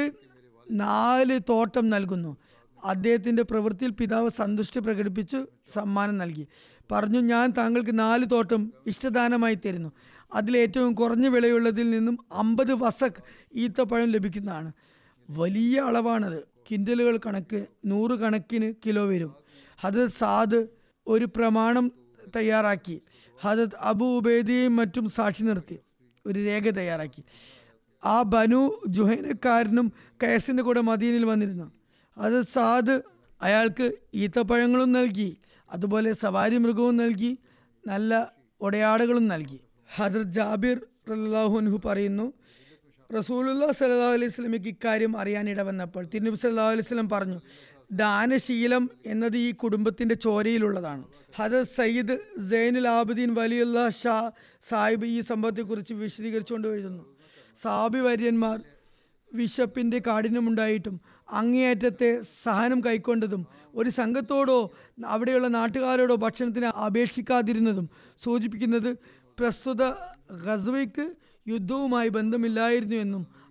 നാല് തോട്ടം നൽകുന്നു. അദ്ദേഹത്തിൻ്റെ പ്രവൃത്തിയിൽ പിതാവ് സന്തുഷ്ടി പ്രകടിപ്പിച്ച് സമ്മാനം നൽകി. പറഞ്ഞു, ഞാൻ താങ്കൾക്ക് നാല് തോട്ടം ഇഷ്ടദാനമായി തരുന്നു. അതിലേറ്റവും കുറഞ്ഞ വിലയുള്ളതിൽ നിന്നും അമ്പത് വസക്ക് ഈത്തപ്പഴം ലഭിക്കുന്നതാണ്. വലിയ അളവാണത്. കിൻഡലുകൾ കണക്ക്, നൂറ് കണക്കിന് കിലോ വരും. ഹദരത്ത് സാദ് ഒരു പ്രമാണം തയ്യാറാക്കി. ഹദരത്ത് അബൂ ഉബൈദയും മറ്റും സാക്ഷി നിർത്തി ഒരു രേഖ തയ്യാറാക്കി. ആ ബനു ജുഹൈനക്കാരനും ഖൈസിൻ്റെ കൂടെ മദീനയിൽ വന്നിരുന്നു. ഹദരത്ത് സാദ് അയാൾക്ക് ഈത്തപ്പഴങ്ങളും നൽകി, അതുപോലെ സവാരി മൃഗവും നൽകി, നല്ല ഉടയാടകളും നൽകി. ഹദരത്ത് ജാബിർ റളിയല്ലാഹു അൻഹു പറയുന്നു, റസൂലുള്ളാഹി സ്വല്ലല്ലാഹു അലൈഹി വസല്ലമയ്ക്ക് ഇക്കാര്യം അറിയാനിട വന്നപ്പോൾ തിരുനബി സല്ലല്ലാഹു അലൈഹി വസല്ലം പറഞ്ഞു, ദാനശീലം എന്നത് ഈ കുടുംബത്തിൻ്റെ ചോരയിലുള്ളതാണ്. ഹദരത്ത് സയ്യിദ് സൈനുൽ ആബിദീൻ വലിയുള്ള ഷാ സാഹിബ് ഈ സംഭവത്തെക്കുറിച്ച് വിശദീകരിച്ചുകൊണ്ട് എഴുതുന്നു, സാബി വര്യന്മാർ വിശപ്പിൻ്റെ കാഠിന്യമുണ്ടായിട്ടും അങ്ങേയറ്റത്തെ സഹനം കൈക്കൊണ്ടതും ഒരു സംഘത്തോടോ അവിടെയുള്ള നാട്ടുകാരോടോ ഭക്ഷണത്തിന് അപേക്ഷിക്കാതിരുന്നതും സൂചിപ്പിക്കുന്നത് പ്രസ്തുത ഗസ്വയ്ക്ക് യുദ്ധവുമായി ബന്ധമില്ലായിരുന്നു എന്നും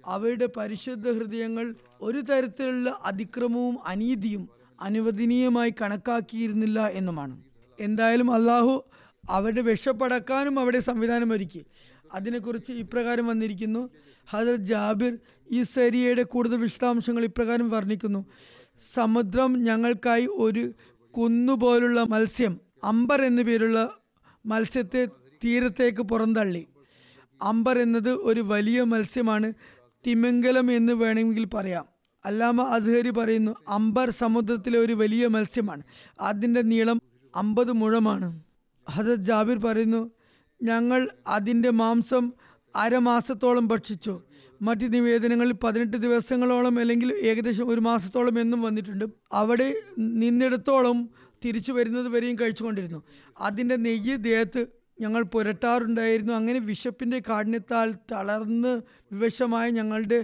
അവയുടെ പരിശുദ്ധ ഹൃദയങ്ങൾ ഒരു തരത്തിലുള്ള അതിക്രമവും അനീതിയും അനുവദനീയമായി കണക്കാക്കിയിരുന്നില്ല എന്നുമാണ്. എന്തായാലും അള്ളാഹു അവരുടെ വിഷപ്പടക്കാനും അവിടെ സംവിധാനം ഒരുക്കി. അതിനെക്കുറിച്ച് ഇപ്രകാരം വന്നിരിക്കുന്നു. ഹദരത്ത് ജാബിർ ഈ സരിയയുടെ കൂടുതൽ വിശദാംശങ്ങൾ ഇപ്രകാരം വർണ്ണിക്കുന്നു. സമുദ്രം ഞങ്ങൾക്കായി ഒരു കുന്നുപോലുള്ള മത്സ്യം, അംബർ എന്നു പേരുള്ള മത്സ്യത്തെ തീരത്തേക്ക് പുറന്തള്ളി. അംബർ എന്നത് ഒരു വലിയ മത്സ്യമാണ്, തിമിംഗലം എന്ന് വേണമെങ്കിൽ പറയാം. അല്ലാമ അസ്ഹരി പറയുന്നു, അംബർ സമുദ്രത്തിലെ ഒരു വലിയ മത്സ്യമാണ്, അതിൻ്റെ നീളം അമ്പത് മുഴമാണ്. ഹദരത്ത് ജാബിർ പറയുന്നു, ഞങ്ങൾ അതിൻ്റെ മാംസം അരമാസത്തോളം ഭക്ഷിച്ചു. മറ്റ് നിവേദനങ്ങളിൽ പതിനെട്ട് ദിവസങ്ങളോളം അല്ലെങ്കിൽ ഏകദേശം ഒരു മാസത്തോളം എന്നും വന്നിട്ടുണ്ട്. അവിടെ നിന്നിടത്തോളം തിരിച്ചു വരുന്നത് വരെയും കഴിച്ചുകൊണ്ടിരുന്നു. അതിൻ്റെ നെയ്യ് ദേഹത്ത് ഞങ്ങൾ പുരട്ടാറുണ്ടായിരുന്നു. അങ്ങനെ വിശപ്പിൻ്റെ കാഠിന്യത്താൽ തളർന്ന് വിവശമായ ഞങ്ങളുടെ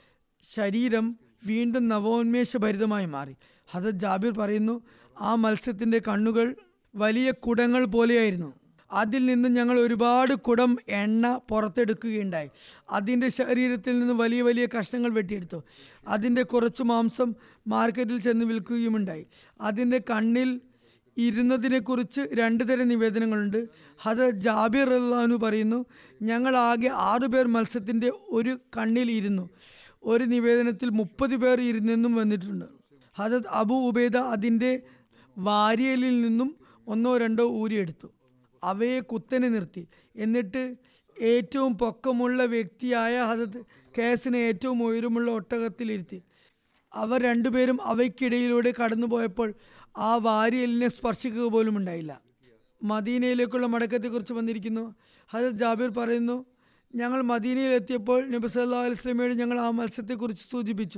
ശരീരം വീണ്ടും നവോന്മേഷഭരിതമായി മാറി. ഹദരത്ത് ജാബിർ പറയുന്നു, ആ മത്സ്യത്തിൻ്റെ കണ്ണുകൾ വലിയ കുടങ്ങൾ പോലെയായിരുന്നു. അതിൽ നിന്ന് ഞങ്ങൾ ഒരുപാട് കുടം എണ്ണ പുറത്തെടുക്കുകയുണ്ടായി. അതിൻ്റെ ശരീരത്തിൽ നിന്ന് വലിയ വലിയ കഷ്ണങ്ങൾ വെട്ടിയെടുത്തു. അതിൻ്റെ കുറച്ച് മാംസം മാർക്കറ്റിൽ ചെന്ന് വിൽക്കുകയുമുണ്ടായി. അതിൻ്റെ കണ്ണിൽ ഇരുന്നതിനെക്കുറിച്ച് രണ്ട് തരം നിവേദനങ്ങളുണ്ട്. ഹദരത്ത് ജാബിർ റളിയല്ലാഹു പറയുന്നു, ഞങ്ങൾ ആകെ ആറു പേർ മത്സ്യത്തിൻ്റെ ഒരു കണ്ണിൽ ഇരുന്നു. ഒരു നിവേദനത്തിൽ മുപ്പത് പേർ ഇരുന്നെന്നും വന്നിട്ടുണ്ട്. ഹദരത്ത് അബു ഉബൈദ അതിൻ്റെ വാരിയലിൽ നിന്നും ഒന്നോ രണ്ടോ ഊരിയെടുത്തു. അവയെ കുത്തനെ നിർത്തി. എന്നിട്ട് ഏറ്റവും പൊക്കമുള്ള വ്യക്തിയായ ഹദരത്ത് കേസിനെ ഏറ്റവും ഉയരമുള്ള ഒട്ടകത്തിലിരുത്തി. അവർ രണ്ടുപേരും അവയ്ക്കിടയിലൂടെ കടന്നുപോയപ്പോൾ ആ വാരിയലിനെ സ്പർശിക്കുക പോലും ഉണ്ടായില്ല. മദീനയിലേക്കുള്ള മടക്കത്തെക്കുറിച്ച് വന്നിരിക്കുന്നു. ഹദരത്ത് ജാബിർ പറയുന്നു, ഞങ്ങൾ മദീനയിലെത്തിയപ്പോൾ നബി സല്ലല്ലാഹു അലൈഹി വസല്ലമയോട് ഞങ്ങൾ ആ മത്സ്യത്തെക്കുറിച്ച് സൂചിപ്പിച്ചു.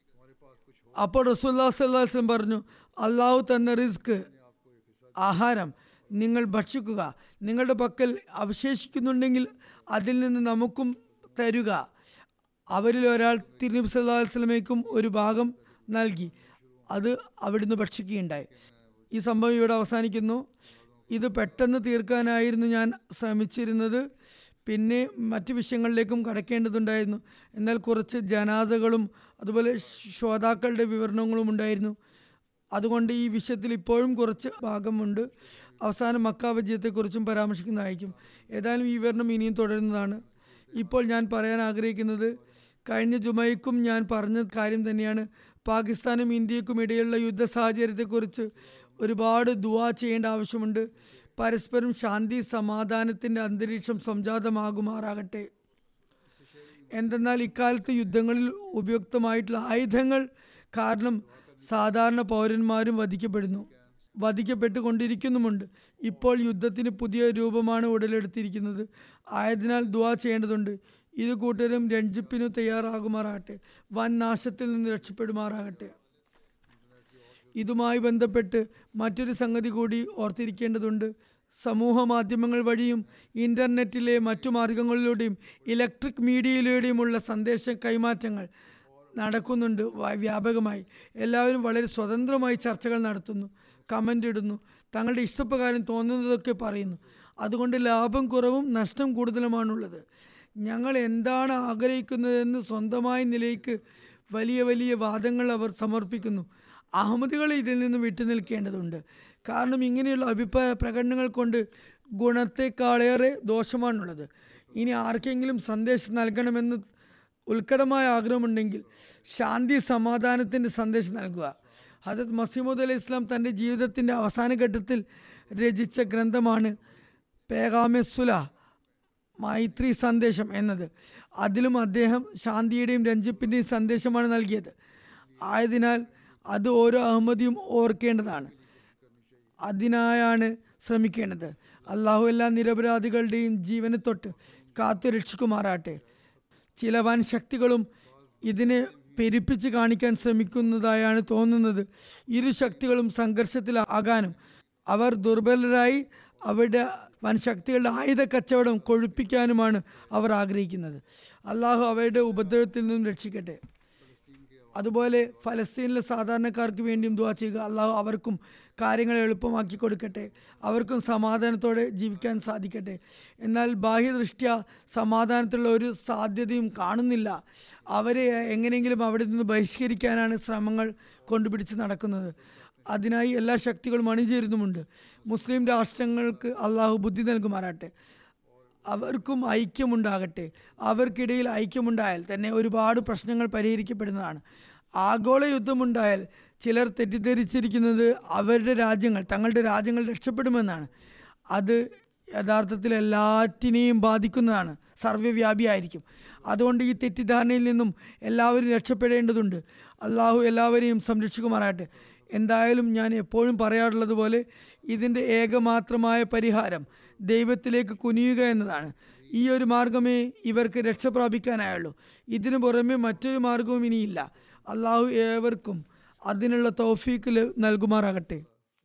അപ്പോൾ റസൂലുള്ളാഹി സ്വല്ലല്ലാഹു അലൈഹി വസല്ലം പറഞ്ഞു, അള്ളാഹു തന്ന റിസ്ക്, ആഹാരം നിങ്ങൾ ഭക്ഷിക്കുക. നിങ്ങളുടെ പക്കൽ അവശേഷിക്കുന്നുണ്ടെങ്കിൽ അതിൽ നിന്ന് നമുക്കും തരുക. അവരിൽ ഒരാൾ തിരുനബി സല്ലല്ലാഹു അലൈഹി വസല്ലമയ്ക്കും ഒരു ഭാഗം നൽകി. അത് അവിടുന്ന് ഭക്ഷിക്കുകയുണ്ടായി. ഈ സംഭവം ഇവിടെ അവസാനിക്കുന്നു. ഇത് പെട്ടെന്ന് തീർക്കാനായിരുന്നു ഞാൻ ശ്രമിച്ചിരുന്നത്. പിന്നെ മറ്റു വിഷയങ്ങളിലേക്കും കടക്കേണ്ടതുണ്ടായിരുന്നു. എന്നാൽ കുറച്ച് ജനാസകളും അതുപോലെ ശ്രോതാക്കളുടെ വിവരണങ്ങളും ഉണ്ടായിരുന്നു. അതുകൊണ്ട് ഈ വിഷയത്തിൽ ഇപ്പോഴും കുറച്ച് ഭാഗമുണ്ട്. അവസാനം മക്ക വിജയത്തെക്കുറിച്ചും പരാമർശിക്കുന്നതായിരിക്കും. ഏതായാലും ഈ വിവരണം ഇനിയും തുടരുന്നതാണ്. ഇപ്പോൾ ഞാൻ പറയാൻ ആഗ്രഹിക്കുന്നത് കഴിഞ്ഞ ജുമയ്ക്കും ഞാൻ പറഞ്ഞ കാര്യം തന്നെയാണ്. പാകിസ്ഥാനും ഇന്ത്യക്കും ഇടയിലുള്ള യുദ്ധ സാഹചര്യത്തെക്കുറിച്ച് ഒരുപാട് ദുആ ചെയ്യേണ്ട ആവശ്യമുണ്ട്. പരസ്പരം ശാന്തി സമാധാനത്തിൻ്റെ അന്തരീക്ഷം സംജാതമാകുമാറാകട്ടെ. എന്തെന്നാൽ ഇക്കാലത്ത് യുദ്ധങ്ങളിൽ ഉപയുക്തമായിട്ടുള്ള ആയുധങ്ങൾ കാരണം സാധാരണ പൗരന്മാരും വധിക്കപ്പെടുന്നു, വധിക്കപ്പെട്ടുകൊണ്ടിരിക്കുന്നുമുണ്ട്. ഇപ്പോൾ യുദ്ധത്തിന് പുതിയ രൂപമാണ് ഉടലെടുത്തിരിക്കുന്നത്. ആയതിനാൽ ദുആ ചെയ്യേണ്ടതുണ്ട്. ഇരു കൂട്ടരും രഞ്ജിപ്പിനു തയ്യാറാകുമാറാകട്ടെ, വൻ നാശത്തിൽ നിന്ന് രക്ഷപ്പെടുമാറാകട്ടെ. ഇതുമായി ബന്ധപ്പെട്ട് മറ്റൊരു സംഗതി കൂടി ഓർത്തിരിക്കേണ്ടതുണ്ട്. സമൂഹ മാധ്യമങ്ങൾ വഴിയും ഇൻ്റർനെറ്റിലെ മറ്റു മാർഗങ്ങളിലൂടെയും ഇലക്ട്രിക് മീഡിയയിലൂടെയുമുള്ള സന്ദേശ കൈമാറ്റങ്ങൾ നടക്കുന്നുണ്ട് വ്യാപകമായി. എല്ലാവരും വളരെ സ്വതന്ത്രമായി ചർച്ചകൾ നടത്തുന്നു, കമൻ്റ് ഇടുന്നു, തങ്ങളുടെ ഇഷ്ടപ്രകാരം തോന്നുന്നതൊക്കെ പറയുന്നു. അതുകൊണ്ട് ലാഭം കുറവും നഷ്ടം കൂടുതലുമാണുള്ളത്. ഞങ്ങൾ എന്താണ് ആഗ്രഹിക്കുന്നതെന്ന് സ്വന്തമായ നിലയ്ക്ക് വലിയ വലിയ വാദങ്ങൾ അവർ സമർപ്പിക്കുന്നു. അഹമ്മദികൾ ഇതിൽ നിന്ന് വിട്ടുനിൽക്കേണ്ടതുണ്ട്. കാരണം ഇങ്ങനെയുള്ള അഭിപ്രായ പ്രകടനങ്ങൾ കൊണ്ട് ഗുണത്തെക്കാളേറെ ദോഷമാണുള്ളത്. ഇനി ആർക്കെങ്കിലും സന്ദേശം നൽകണമെന്ന് ഉത്കടമായ ആഗ്രഹമുണ്ടെങ്കിൽ ശാന്തി സമാധാനത്തിൻ്റെ സന്ദേശം നൽകുക. ഹദരത്ത് മസീമൂദ് അലൈഹി ഇസ്ലാം തൻ്റെ ജീവിതത്തിൻ്റെ അവസാന ഘട്ടത്തിൽ രചിച്ച ഗ്രന്ഥമാണ് പേഗാമെ സുലഹ്, മൈത്രി സന്ദേശം എന്നത്. അതിലും അദ്ദേഹം ശാന്തിയുടെയും രഞ്ജിപ്പിൻ്റെയും സന്ദേശമാണ് നൽകിയത്. ആയതിനാൽ അത് ഓരോ അഹമ്മദിയും ഓർക്കേണ്ടതാണ്. അതിനായാണ് ശ്രമിക്കേണ്ടത്. അള്ളാഹു എല്ലാ നിരപരാധികളുടെയും ജീവനെ തൊട്ട് കാത്തു രക്ഷിക്കുമാറാട്ടെ. ചില വൻ ശക്തികളും ഇതിനെ പെരുപ്പിച്ച് കാണിക്കാൻ ശ്രമിക്കുന്നതായാണ് തോന്നുന്നത്. ഇരു ശക്തികളും സംഘർഷത്തിലാകാനും അവർ ദുർബലരായി അവരുടെ വൻ ശക്തികളുടെ ആയുധ കച്ചവടം കൊഴുപ്പിക്കാനുമാണ് അവർ ആഗ്രഹിക്കുന്നത്. അള്ളാഹു അവരുടെ ഉപദ്രവത്തിൽ നിന്നും രക്ഷിക്കട്ടെ. അതുപോലെ ഫലസ്തീനിലെ സാധാരണക്കാർക്ക് വേണ്ടിയും ദുആ ചെയ്യുക. അള്ളാഹു അവർക്കും കാര്യങ്ങൾ എളുപ്പമാക്കി കൊടുക്കട്ടെ, അവർക്കും സമാധാനത്തോടെ ജീവിക്കാൻ സാധിക്കട്ടെ. എന്നാൽ ബാഹ്യദൃഷ്ട്യാ സമാധാനത്തിലുള്ള ഒരു സാധ്യതയും കാണുന്നില്ല. അവരെ എങ്ങനെയെങ്കിലും അവിടെ നിന്ന് ബഹിഷ്കരിക്കാനാണ് ശ്രമങ്ങൾ കൊണ്ടുപിടിച്ച് നടക്കുന്നത്. അതിനായി എല്ലാ ശക്തികളും അണിചേരുന്നുമുണ്ട്. മുസ്ലിം രാഷ്ട്രങ്ങൾക്ക് അള്ളാഹു ബുദ്ധി നൽകുമാറാട്ടെ, അവർക്കും ഐക്യമുണ്ടാകട്ടെ. അവർക്കിടയിൽ ഐക്യമുണ്ടായാൽ തന്നെ ഒരുപാട് പ്രശ്നങ്ങൾ പരിഹരിക്കപ്പെടുന്നതാണ്. ആഗോള യുദ്ധമുണ്ടായാൽ ചിലർ തെറ്റിദ്ധരിച്ചിരിക്കുന്നത് അവരുടെ രാജ്യങ്ങൾ തങ്ങളുടെ രാജ്യങ്ങൾ രക്ഷപ്പെടുമെന്നാണ്. അത് യഥാർത്ഥത്തിൽ എല്ലാറ്റിനെയും ബാധിക്കുന്നതാണ്, സർവ്വവ്യാപിയായിരിക്കും. അതുകൊണ്ട് ഈ തെറ്റിദ്ധാരണയിൽ നിന്നും എല്ലാവരും രക്ഷപ്പെടേണ്ടതുണ്ട്. അള്ളാഹു എല്ലാവരെയും സംരക്ഷിക്കുമാറാട്ടെ. എന്തായാലും ഞാൻ എപ്പോഴും പറയാറുള്ളത് പോലെ ഇതിൻ്റെ ഏകമാത്രമായ പരിഹാരം ദൈവത്തിലേക്ക് കുനിയുക എന്നതാണ്. ഈ ഒരു മാർഗമേ ഇവർക്ക് രക്ഷ പ്രാപിക്കാനായുള്ളൂ. ഇതിനു പുറമെ മറ്റൊരു മാർഗവും ഇനിയില്ല. അള്ളാഹു ഏവർക്കും അതിനുള്ള തൗഫീക്ക് നൽകുമാറാകട്ടെ.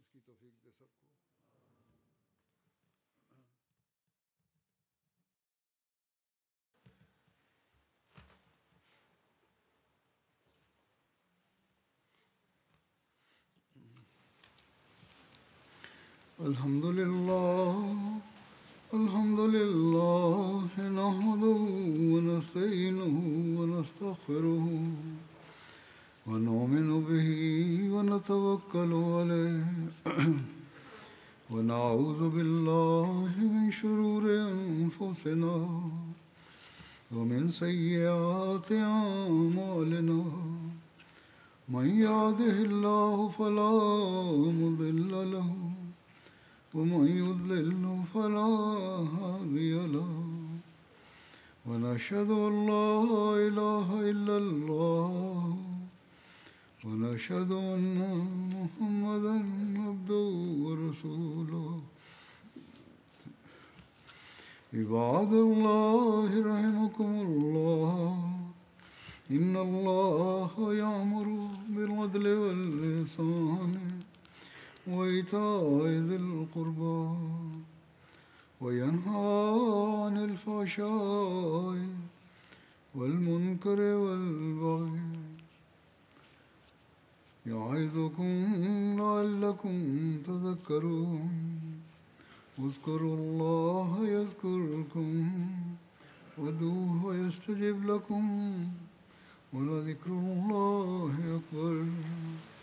Alhamdulillah, alhamdulillah, nahmaduhu wa nasta'inuhu wa nastaghfiruhu wa nu'minu bihi wa natawakkalu alayhi wa na'udhu billahi min shururi anfusina wa min sayyiati a'malina. Man yahdihillahu fala mudilla lahu ومن يضلل فلا هادي له ونشهد أن لا إله إلا الله ونشهد أن محمدا عبده ورسوله. عباد الله رحمكم الله إن الله يأمر بالعدل والإحسان وإيتاء ذي القربى وينهى عن الفحشاء والمنكر والبغي يعظكم لعلكم تذكرون. اذكروا الله يذكركم وادعوه يستجب لكم ولذكر الله أكبر.